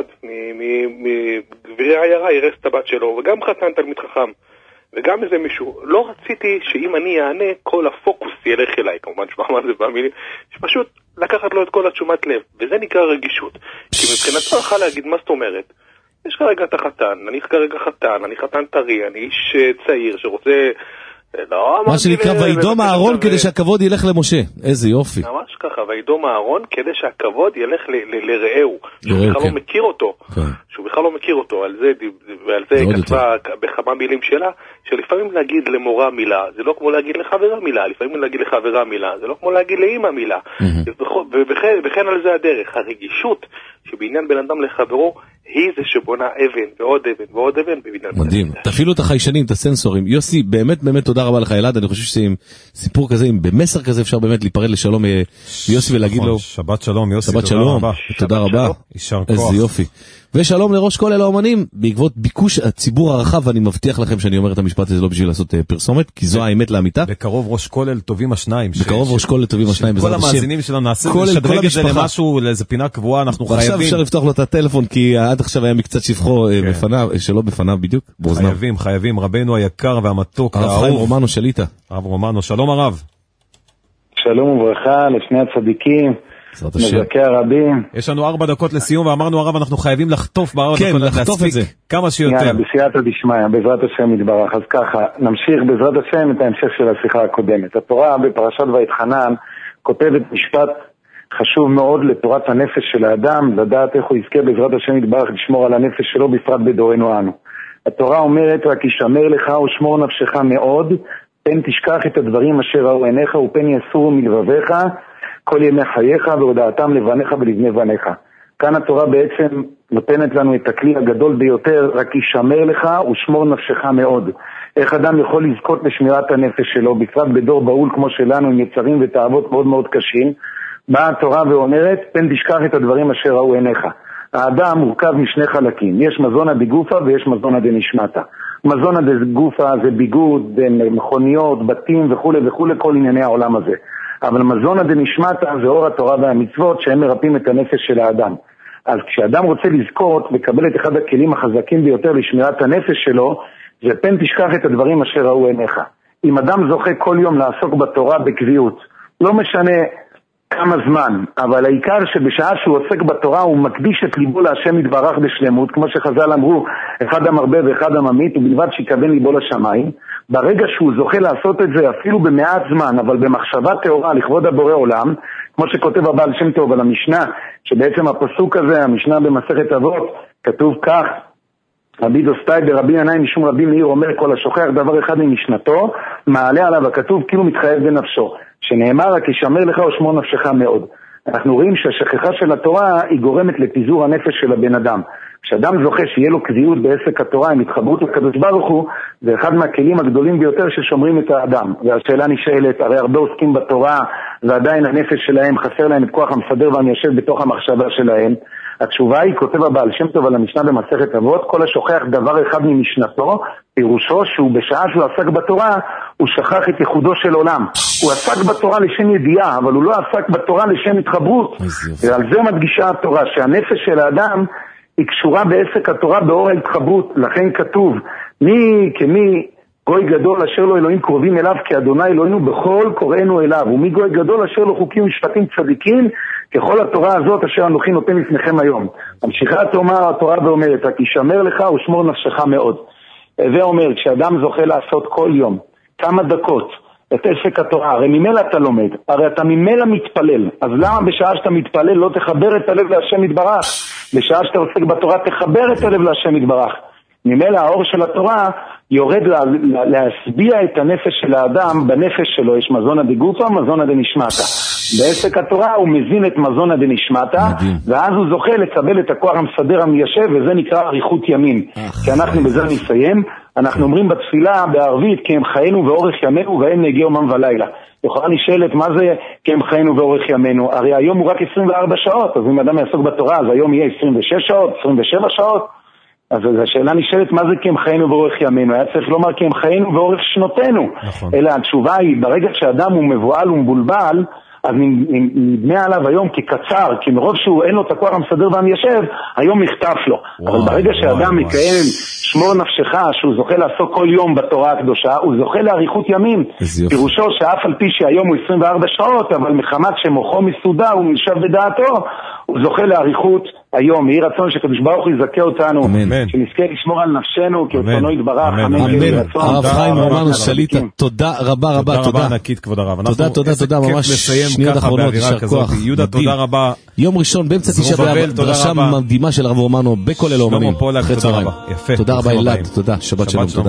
מגבירי העיירה, ירס את הבת שלו, וגם חתן תלמיד חכם, וגם איזה מישהו. לא רציתי שאם אני אענה, כל הפוקוס ילך אליי, כמובן שמה מה זה במילים, שפשוט לקחת לו את כל התשומת לב, וזה נקרא רגישות. כי מבחינתו יכול להגיד, מה זאת אומרת? יש כרגע את החתן, אני כרגע חתן, אני חתן טרי, אני איש צעיר שרוצה... מה שנקרא וידום הארון כדי שהכבוד ילך למשה. איזה יופי. ממש ככה, וידום הארון כדי שהכבוד ילך לרעהו, שהוא בכלל לא מכיר אותו, שהוא בכלל לא מכיר אותו. על זה היא כתבה בכמה מילים שלה, שלפעמים להגיד למורה מילה זה לא כמו להגיד לחברה מילה, לפעמים להגיד לחברה מילה זה לא כמו להגיד לאמא מילה, וכן על זה הדרך. הרגישות שבעניין בן אדם לחברו היא זה שבונה אבן ועוד אבן ועוד אבן בבניין. מדהים. תפעילו את החיישנים, את הסנסורים. יוסי, באמת באמת תודה רבה לך אלעד. אני חושב שעם סיפור כזה, עם במסר כזה אפשר באמת להיפרד לשלום יוסי ולהגיד לו שבת שלום יוסי. שבת שלום. תודה רבה. איזה יופי. ושלום לראש כל אלה האומנים, בעקבות ביקוש הציבור הרחב, ואני מבטיח לכם שאני אומר את המשפט הזה לא בשביל לעשות פרסומת, כי זו האמת לאמיתה. בקרוב ראש כל אל טובים השניים. בקרוב ראש כל אל טובים השניים. כל המאזינים שלנו נעשה לשדרג את זה למשהו, לאיזה פינה קבועה, אנחנו חייבים. ועכשיו אפשר לפתוח לו את הטלפון, כי עד עכשיו היה מקצת שבחו בפניו, שלא בפניו בדיוק. חייבים, חייבים, רבנו היקר והמתוק. הרב חיים רומנו שליטה. הרב רומנו, שלום הרב. שלום וברכה לשני הצדיקים. מזכי הרבים. יש לנו ארבע דקות לסיום, ואמרנו הרב, אנחנו חייבים לחטוף בארבע דקות, לחטוף את זה כמה שיותר. יאללה, בסייעתא דשמיא, בעזרת השם יתברך. אז ככה, נמשיך בעזרת השם את ההמשך של השיחה הקודמת. התורה בפרשת ויתחנן כותבת משפט חשוב מאוד לתורת הנפש של האדם, לדעת איך הוא יזכה בעזרת השם יתברך לשמור על הנפש שלו, בפרט בדורנו אנו. התורה אומרת, רק ישמר לך ושמור נפשך מאוד, פן תשכח את הדברים אשר ראו עיניך ופן יסורו מלבביך כל ימי חייך והודעתם לבניך ולבני בניך. כאן התורה בעצם נותנת לנו את הכלי הגדול ביותר, רק ישמר לך ושמור נפשך מאוד. איך אדם יכול לזכות לשמירת הנפש שלו, בפרט בדור בהול כמו שלנו עם יצרים ותאוות מאוד מאוד קשים. באה התורה ואומרת, פן תשכח את הדברים אשר ראו עיניך. האדם מורכב משני חלקים, יש מזונה דגופה ויש מזונה דנשמתה. מזונה דגופה זה ביגוד, מכוניות, בתים וכו' וכו', כל ענייני העולם הזה. אבל מזונה דנשמתה זה אור התורה והמצוות שהם מרפאים את הנפש של האדם. אז כשאדם רוצה לזכות לקבל את אחד הכלים החזקים ביותר לשמירת הנפש שלו, זה פן תשכח את הדברים אשר ראו עיניך. אם אדם זוכה כל יום לעסוק בתורה בקביעות, לא משנה כמה זמן, אבל העיקר שבשעה שהוא עוסק בתורה הוא מקדיש את ליבו להשם יתברך בשלמות, כמו שחז"ל אמרו, אחד המרבה ואחד הממית, ובלבד שיכוון ליבו לשמיים. ברגע שהוא זוכה לעשות את זה אפילו במעט זמן, אבל במחשבה טהורה לכבוד הבורא עולם, כמו שכותב הבעל שם טוב על המשנה, שבעצם הפסוק הזה, המשנה במסכת אבות, כתוב כך, רבי דוסטאי ברבי ינאי משום רבי מאיר אומר, כל השוכח דבר אחד ממשנתו, מעלה עליו הכתוב כאילו מתחייב בנפשו, שנאמר רק ישמר לך ושמור נפשך מאוד. אנחנו רואים שהשכחה של התורה היא גורמת לפיזור הנפש של הבן אדם. כשאדם זוכה שיהיה לו קביעות בעסק התורה עם התחברות לקדוש ברוך הוא, זה אחד מהכלים הגדולים ביותר ששומרים את האדם. והשאלה נשאלת, הרי הרבה עוסקים בתורה ועדיין הנפש שלהם חסר להם את כוח המסדר והמיישב בתוך המחשבה שלהם. התשובה היא, כותב הבעל שם טוב על המשנה במסכת אבות, כל השוכח דבר אחד ממשנתו, פירושו שהוא בשעה שהוא עסק בתורה, הוא שכח את ייחודו של עולם. הוא עסק בתורה לשם ידיעה, אבל הוא לא עסק בתורה לשם התחברות. ועל זה מדגישה התורה, שהנפש של האדם היא קשורה בעסק התורה באור ההתחברות. לכן כתוב, מי כמי גוי גדול אשר לו אלוהים קרובים אליו, כי אדוני אלוהינו בכל קוראינו אליו, ומי גוי גדול אשר לו חוקים משפטים צדיקים, ככל התורה הזאת אשר אנוכי נותן לפניכם היום. ממשיכה התורה, התורה ואומרת, כי שמר לך ושמור נפשך מאוד. זה אומר, כשאדם זוכה לעשות כל יום כמה דקות את עסק התורה, הרי ממילא אתה לומד, הרי אתה ממילא מתפלל, אז למה בשעה שאתה מתפלל לא תחבר את הלב להשם יתברך? בשעה שאתה עוסק בתורה תחבר את הלב להשם יתברך. ממילא האור של התורה יורד לה, לה, להסביע את הנפש של האדם. בנפש שלו יש מזונה דגופה, מזונה דנשמתה. בעסק התורה הוא מזין את מזונה דנשמתה, ואז הוא זוכה לקבל את הכוח המסדר המיישב, וזה נקרא אריכות ימים. כי אנחנו בזה נסיים, אנחנו אומרים בתפילה בערבית, כי הם חיינו ואורך ימינו והם נגיע יומם ולילה. יכולה נשאלת מה זה כי הם חיינו ואורך ימינו? הרי היום הוא רק עשרים וארבע שעות, אז אם אדם יעסוק בתורה אז היום יהיה עשרים ושש שעות, עשרים ושבע שעות. אז השאלה נשאלת מה זה כי הם חיינו ואורך ימינו? היה צריך לומר כי הם חיינו ואורך שנותינו. נכון. אלא התשובה היא, ברגע שאדם הוא מבועל ומבולבל, אז נדמה עליו היום כקצר, כי מרוב שהוא אין לו את הכוח המסדר והמיישב, היום נכתף לו. וואו, אבל ברגע שאדם מקיים שמור נפשך, שהוא זוכה לעסוק כל יום בתורה הקדושה, הוא זוכה לאריכות ימים. פירושו שאף על פי שהיום הוא עשרים וארבע שעות, אבל מחמת שמוחו מסודר הוא מישב בדעתו, הוא זוכה לאריכות היום. יהי רצון שקדוש ברוך הוא יזכה אותנו, שנזכה לשמור על נפשנו, כי רצונו יתברך. אמן. הרב חיים אמרנו שליטה, תודה רבה רבה, תודה תודה. רבה ענקית כבוד הרב. תודה, תודה, תודה, ממש שניות אחרונות, יישר כוח. יהודה, תודה רבה. יום ראשון באמצע תשעה באב, דרשה מדהימה של הרב רומנו בכולל האומנים. שלמה פולק, תודה רבה. יפה. תודה רבה אלעד, תודה, שבת שלום, תודה.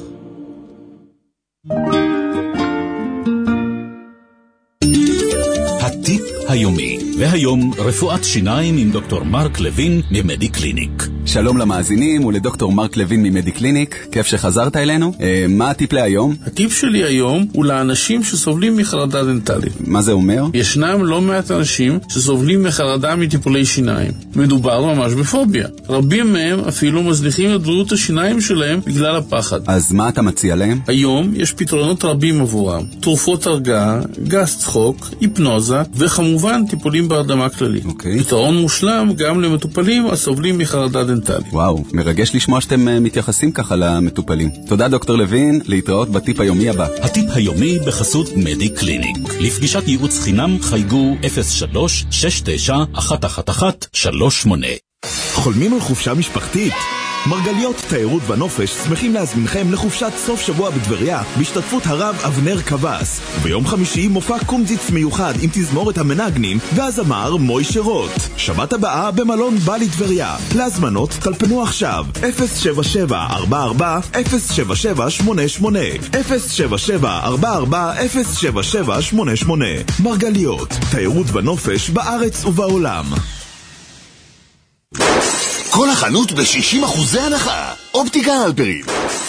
הטיפ היומי, והיום רפואת שיניים עם דוקטור מרק לוין ממדי קליניק. שלום למאזינים ולדוקטור מרק לוין ממדי קליניק, כיף שחזרת אלינו. אה, מה הטיפ להיום? הטיפ שלי היום הוא לאנשים שסובלים מחרדה דנטלית. מה זה אומר? ישנם לא מעט אנשים שסובלים מחרדה מטיפולי שיניים. מדובר ממש בפוביה. רבים מהם אפילו מזניחים את בריאות השיניים שלהם בגלל הפחד. אז מה אתה מציע להם? היום יש פתרונות רבים עבורם. תרופות הרגעה, גז צחוק, היפנוזה, וכמובן טיפולים בהרדמה כללית. אוקיי. פתרון מושלם גם למטופלים הסובלים מחרדה דנטלית. וואו, מרגש לשמוע שאתם uh, מתייחסים ככה למטופלים. תודה דוקטור לוין, להתראות בטיפ היומי הבא. הטיפ היומי בחסות מדי קליניק. לפגישת ייעוץ חינם חייגו אפס שלוש שש תשע אחת אחת אחת שלוש שמונה. חולמים על חופשה משפחתית? מרגליות תיירות ונופש שמחים להזמינכם לחופשת סוף שבוע בטבריה בהשתתפות הרב אבנר קבס. ביום חמישי מופע קומזיץ מיוחד עם תזמורת המנגנים והזמר מוישה רוט. שבת הבאה במלון בלי טבריה. להזמנות טלפנו עכשיו אפס שבע שבע ארבע ארבע אפס שבע שבע שמונה שמונה אפס שבע שבע ארבע ארבע אפס שבע שבע שמונה שמונה. מרגליות תיירות ונופש בארץ ובעולם. כל החנות ב-שישים אחוזי הנחה. אופטיקה הלפרין.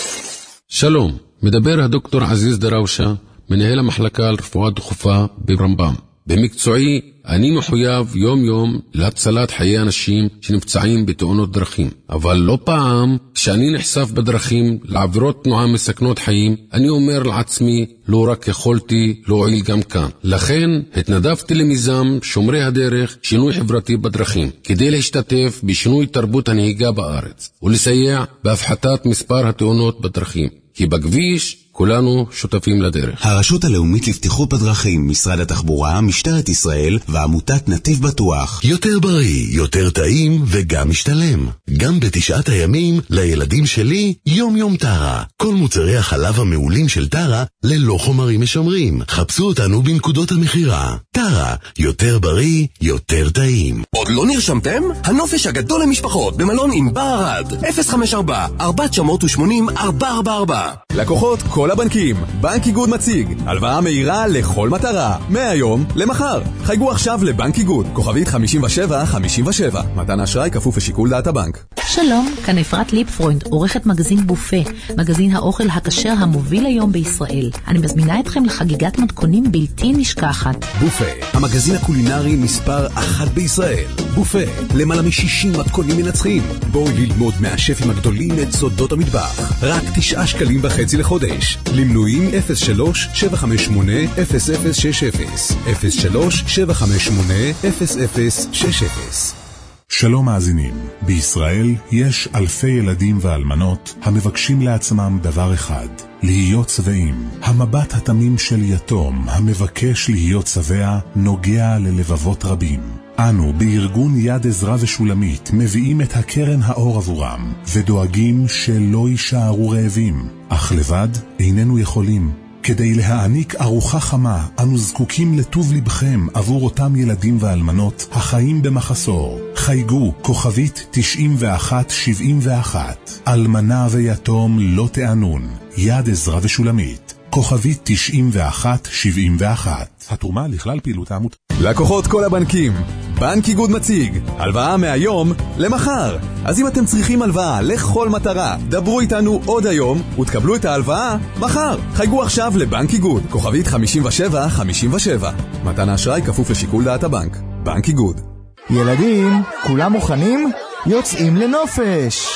שלום, מדבר הדוקטור עזיז דראושה, מנהל המחלקה לרפואה דחופה ברמב"ם. במקצועי, אני מחויב יום יום להצלת חיי אנשים שנפצעים בתאונות דרכים. אבל לא פעם, כשאני נחשף בדרכים לעבירות תנועה מסכנות חיים, אני אומר לעצמי, לא רק יכולתי להועיל גם כאן. לכן, התנדבתי למיזם שומרי הדרך, שינוי חברתי בדרכים, כדי להשתתף בשינוי תרבות הנהיגה בארץ, ולסייע בהפחתת מספר התאונות בדרכים. כי בכביש כולנו שותפים לדרך. הרשות הלאומית לבטיחות בדרכים, משרד התחבורה, משטרת ישראל ועמותת נתיב בטוח. יותר בריא, יותר טעים וגם משתלם. גם בתשעת הימים לילדים שלי יום יום טרה. כל מוצרי החלב המעולים של טרה ללא חומרים משמרים. חפשו אותנו בנקודות המחירה. טרה, יותר בריא, יותר טעים. עוד לא נרשמתם? הנופש הגדול למשפחות במלון ענבר ערד. אפס חמש ארבע ארבע תשע שמונה ארבע ארבע ארבע. לקוחות כל הבנקים, בנק איגוד מציג הלוואה מהירה לכל מטרה, מהיום למחר. חייגו עכשיו לבנק איגוד, כוכבית חמישים ושבע חמישים ושבע. מתן אשראי כפוף לשיקול דעת הבנק. שלום, כאן אפרת ליפפרוינד, עורכת מגזין בופה, מגזין האוכל הכשר המוביל היום בישראל. אני מזמינה אתכם לחגיגת מתכונים בלתי נשכחת. בופה, המגזין הקולינרי מספר אחת בישראל. בופה, למעלה מ-שישים מתכונים מנצחים. בואו ללמוד מהשפים הגדולים את סודות המטבח. רק תשעה שקלים וחצי לחודש. למנויים אפס שלוש שבע חמש שמונה אפס אפס שש אפס אפס שלוש שבע חמש שמונה אפס אפס שש אפס. שלום מאזינים, בישראל יש אלפי ילדים ואלמנות המבקשים לעצמם דבר אחד, להיות שבעים. המבט התמים של יתום המבקש להיות שבע נוגע ללבבות רבים. אנו בארגון יד עזרא ושולמית מביאים את הקרן האור עבורם ודואגים שלא יישארו רעבים, אך לבד איננו יכולים. כדי להעניק ארוחה חמה, אנו זקוקים לטוב לבכם עבור אותם ילדים ואלמנות החיים במחסור. חייגו כוכבית תשעים ואחת שבעים ואחת. אלמנה ויתום לא תענון. יד עזרא ושולמית. כוכבית תשעים ואחת שבעים ואחת. התרומה לכלל פעילות העמותה. לקוחות כל הבנקים, בנק איגוד מציג הלוואה מהיום למחר. אז אם אתם צריכים הלוואה לכל מטרה, דברו איתנו עוד היום ותקבלו את ההלוואה מחר. חייגו עכשיו לבנק איגוד, כוכבית חמישים ושבע חמישים ושבע. מתן האשראי כפוף לשיקול דעת הבנק. בנק איגוד. ילדים, כולם מוכנים? יוצאים לנופש.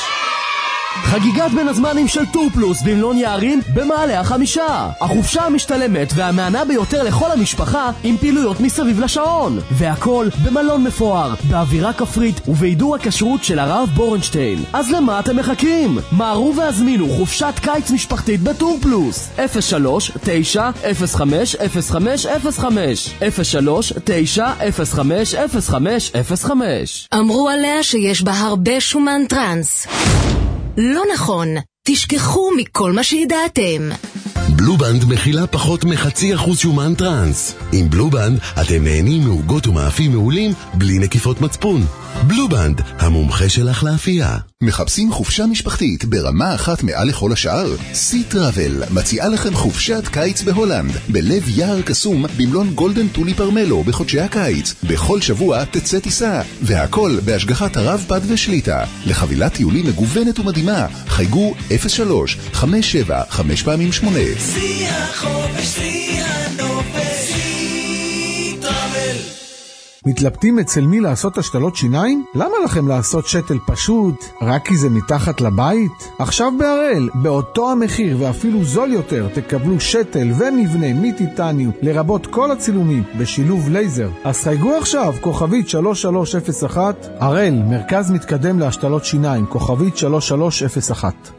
חגיגת בין הזמנים של טור פלוס במלון יערים במעלה החמישה. החופשה המשתלמת והמענה ביותר לכל המשפחה עם פעילויות מסביב לשעון. והכל במלון מפואר, באווירה כפרית ובעידור הכשרות של הרב בורנשטיין. אז למה אתם מחכים? מערו והזמינו חופשת קיץ משפחתית בטור פלוס. אפס שלוש תשע אפס חמש אפס חמש אפס חמש אפס שלוש תשע אפס חמש אפס חמש אפס חמש. אמרו עליה שיש בה הרבה שומן טרנס. לא נכון, תשכחו מכל מה שידעתם. בלובנד מכילה פחות מחצי אחוז שומן טרנס. עם בלובנד אתם נהנים מעוגות ומאפים מעולים בלי נקיפות מצפון. בלובנד, המומחה שלך לאפייה. מחפשים חופשה משפחתית ברמה אחת מעל לכל השאר? סי טראבל מציעה לכם חופשת קיץ בהולנד, בלב יער קסום במלון גולדן טולי פרמלו בחודשי הקיץ. בכל שבוע תצא טיסה, והכל בהשגחת הרב פד ושליטה. לחבילת טיולים מגוונת ומדהימה, חייגו אפס שלוש חמש שבע חמש פעמים שמונה. סי החופש, סי הנופש, סי טראבל. מתלבטים אצל מי לעשות השתלות שיניים? למה לכם לעשות שתל פשוט? רק כי זה מתחת לבית? עכשיו בהראל, באותו המחיר ואפילו זול יותר, תקבלו שתל ומבנה מטיטניום, לרבות כל הצילומים, בשילוב לייזר. אז חייגו עכשיו, כוכבית שלוש שלוש אפס אחת. הראל, מרכז מתקדם להשתלות שיניים, כוכבית שלוש שלוש אפס אחת.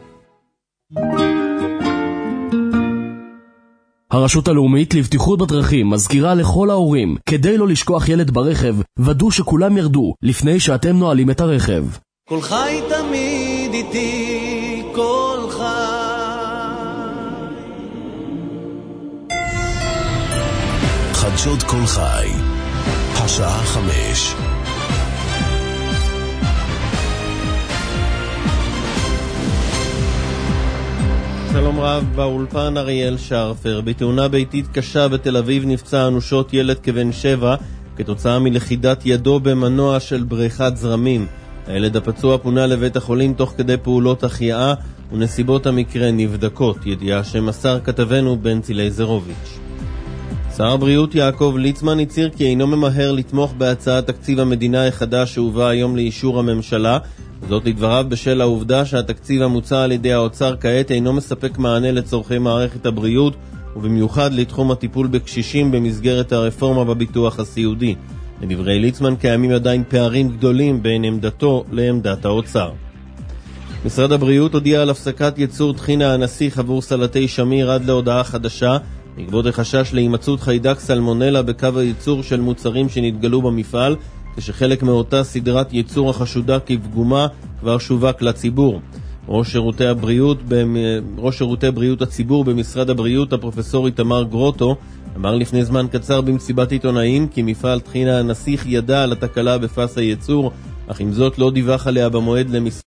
הרשות הלאומית לבטיחות בדרכים מזכירה לכל ההורים, כדי לא לשכוח ילד ברכב, ודאו שכולם ירדו לפני שאתם נועלים את הרכב. כל חי תמיד איתי, כל חי. חדשות כל חי, השעה חמש. שלום רב, באולפן אריאל שרפר. בתאונה ביתית קשה בתל אביב נפצע אנושות ילד כבן שבע כתוצאה מלכידת ידו במנוע של בריכת זרמים. הילד הפצוע פונה לבית החולים תוך כדי פעולות החייאה ונסיבות המקרה נבדקות. ידיעה שמסר כתבנו בנצי לייזרוביץ'. שר הבריאות יעקב ליצמן הצהיר כי אינו ממהר לתמוך בהצעת תקציב המדינה החדש שהובא היום לאישור הממשלה. זאת לדבריו בשל העובדה שהתקציב המוצע על ידי האוצר כעת אינו מספק מענה לצורכי מערכת הבריאות ובמיוחד לתחום הטיפול בקשישים במסגרת הרפורמה בביטוח הסיעודי. לדברי ליצמן קיימים עדיין פערים גדולים בין עמדתו לעמדת האוצר. משרד הבריאות הודיע על הפסקת ייצור טחינה הנסיך עבור סלטי שמיר עד להודעה חדשה בעקבות החשש להימצאות חיידק סלמונלה בקו הייצור של מוצרים שנתגלו במפעל, כשחלק מאותה סדרת ייצור החשודה כפגומה כבר שווק לציבור. ראש שירותי הבריאות, ראש שירותי בריאות הציבור במשרד הבריאות, הפרופסור איתמר גרוטו, אמר לפני זמן קצר במסיבת עיתונאים כי מפעל טחינה הנסיך ידע על התקלה בפס הייצור, אך עם זאת לא דיווח עליה במועד למשרד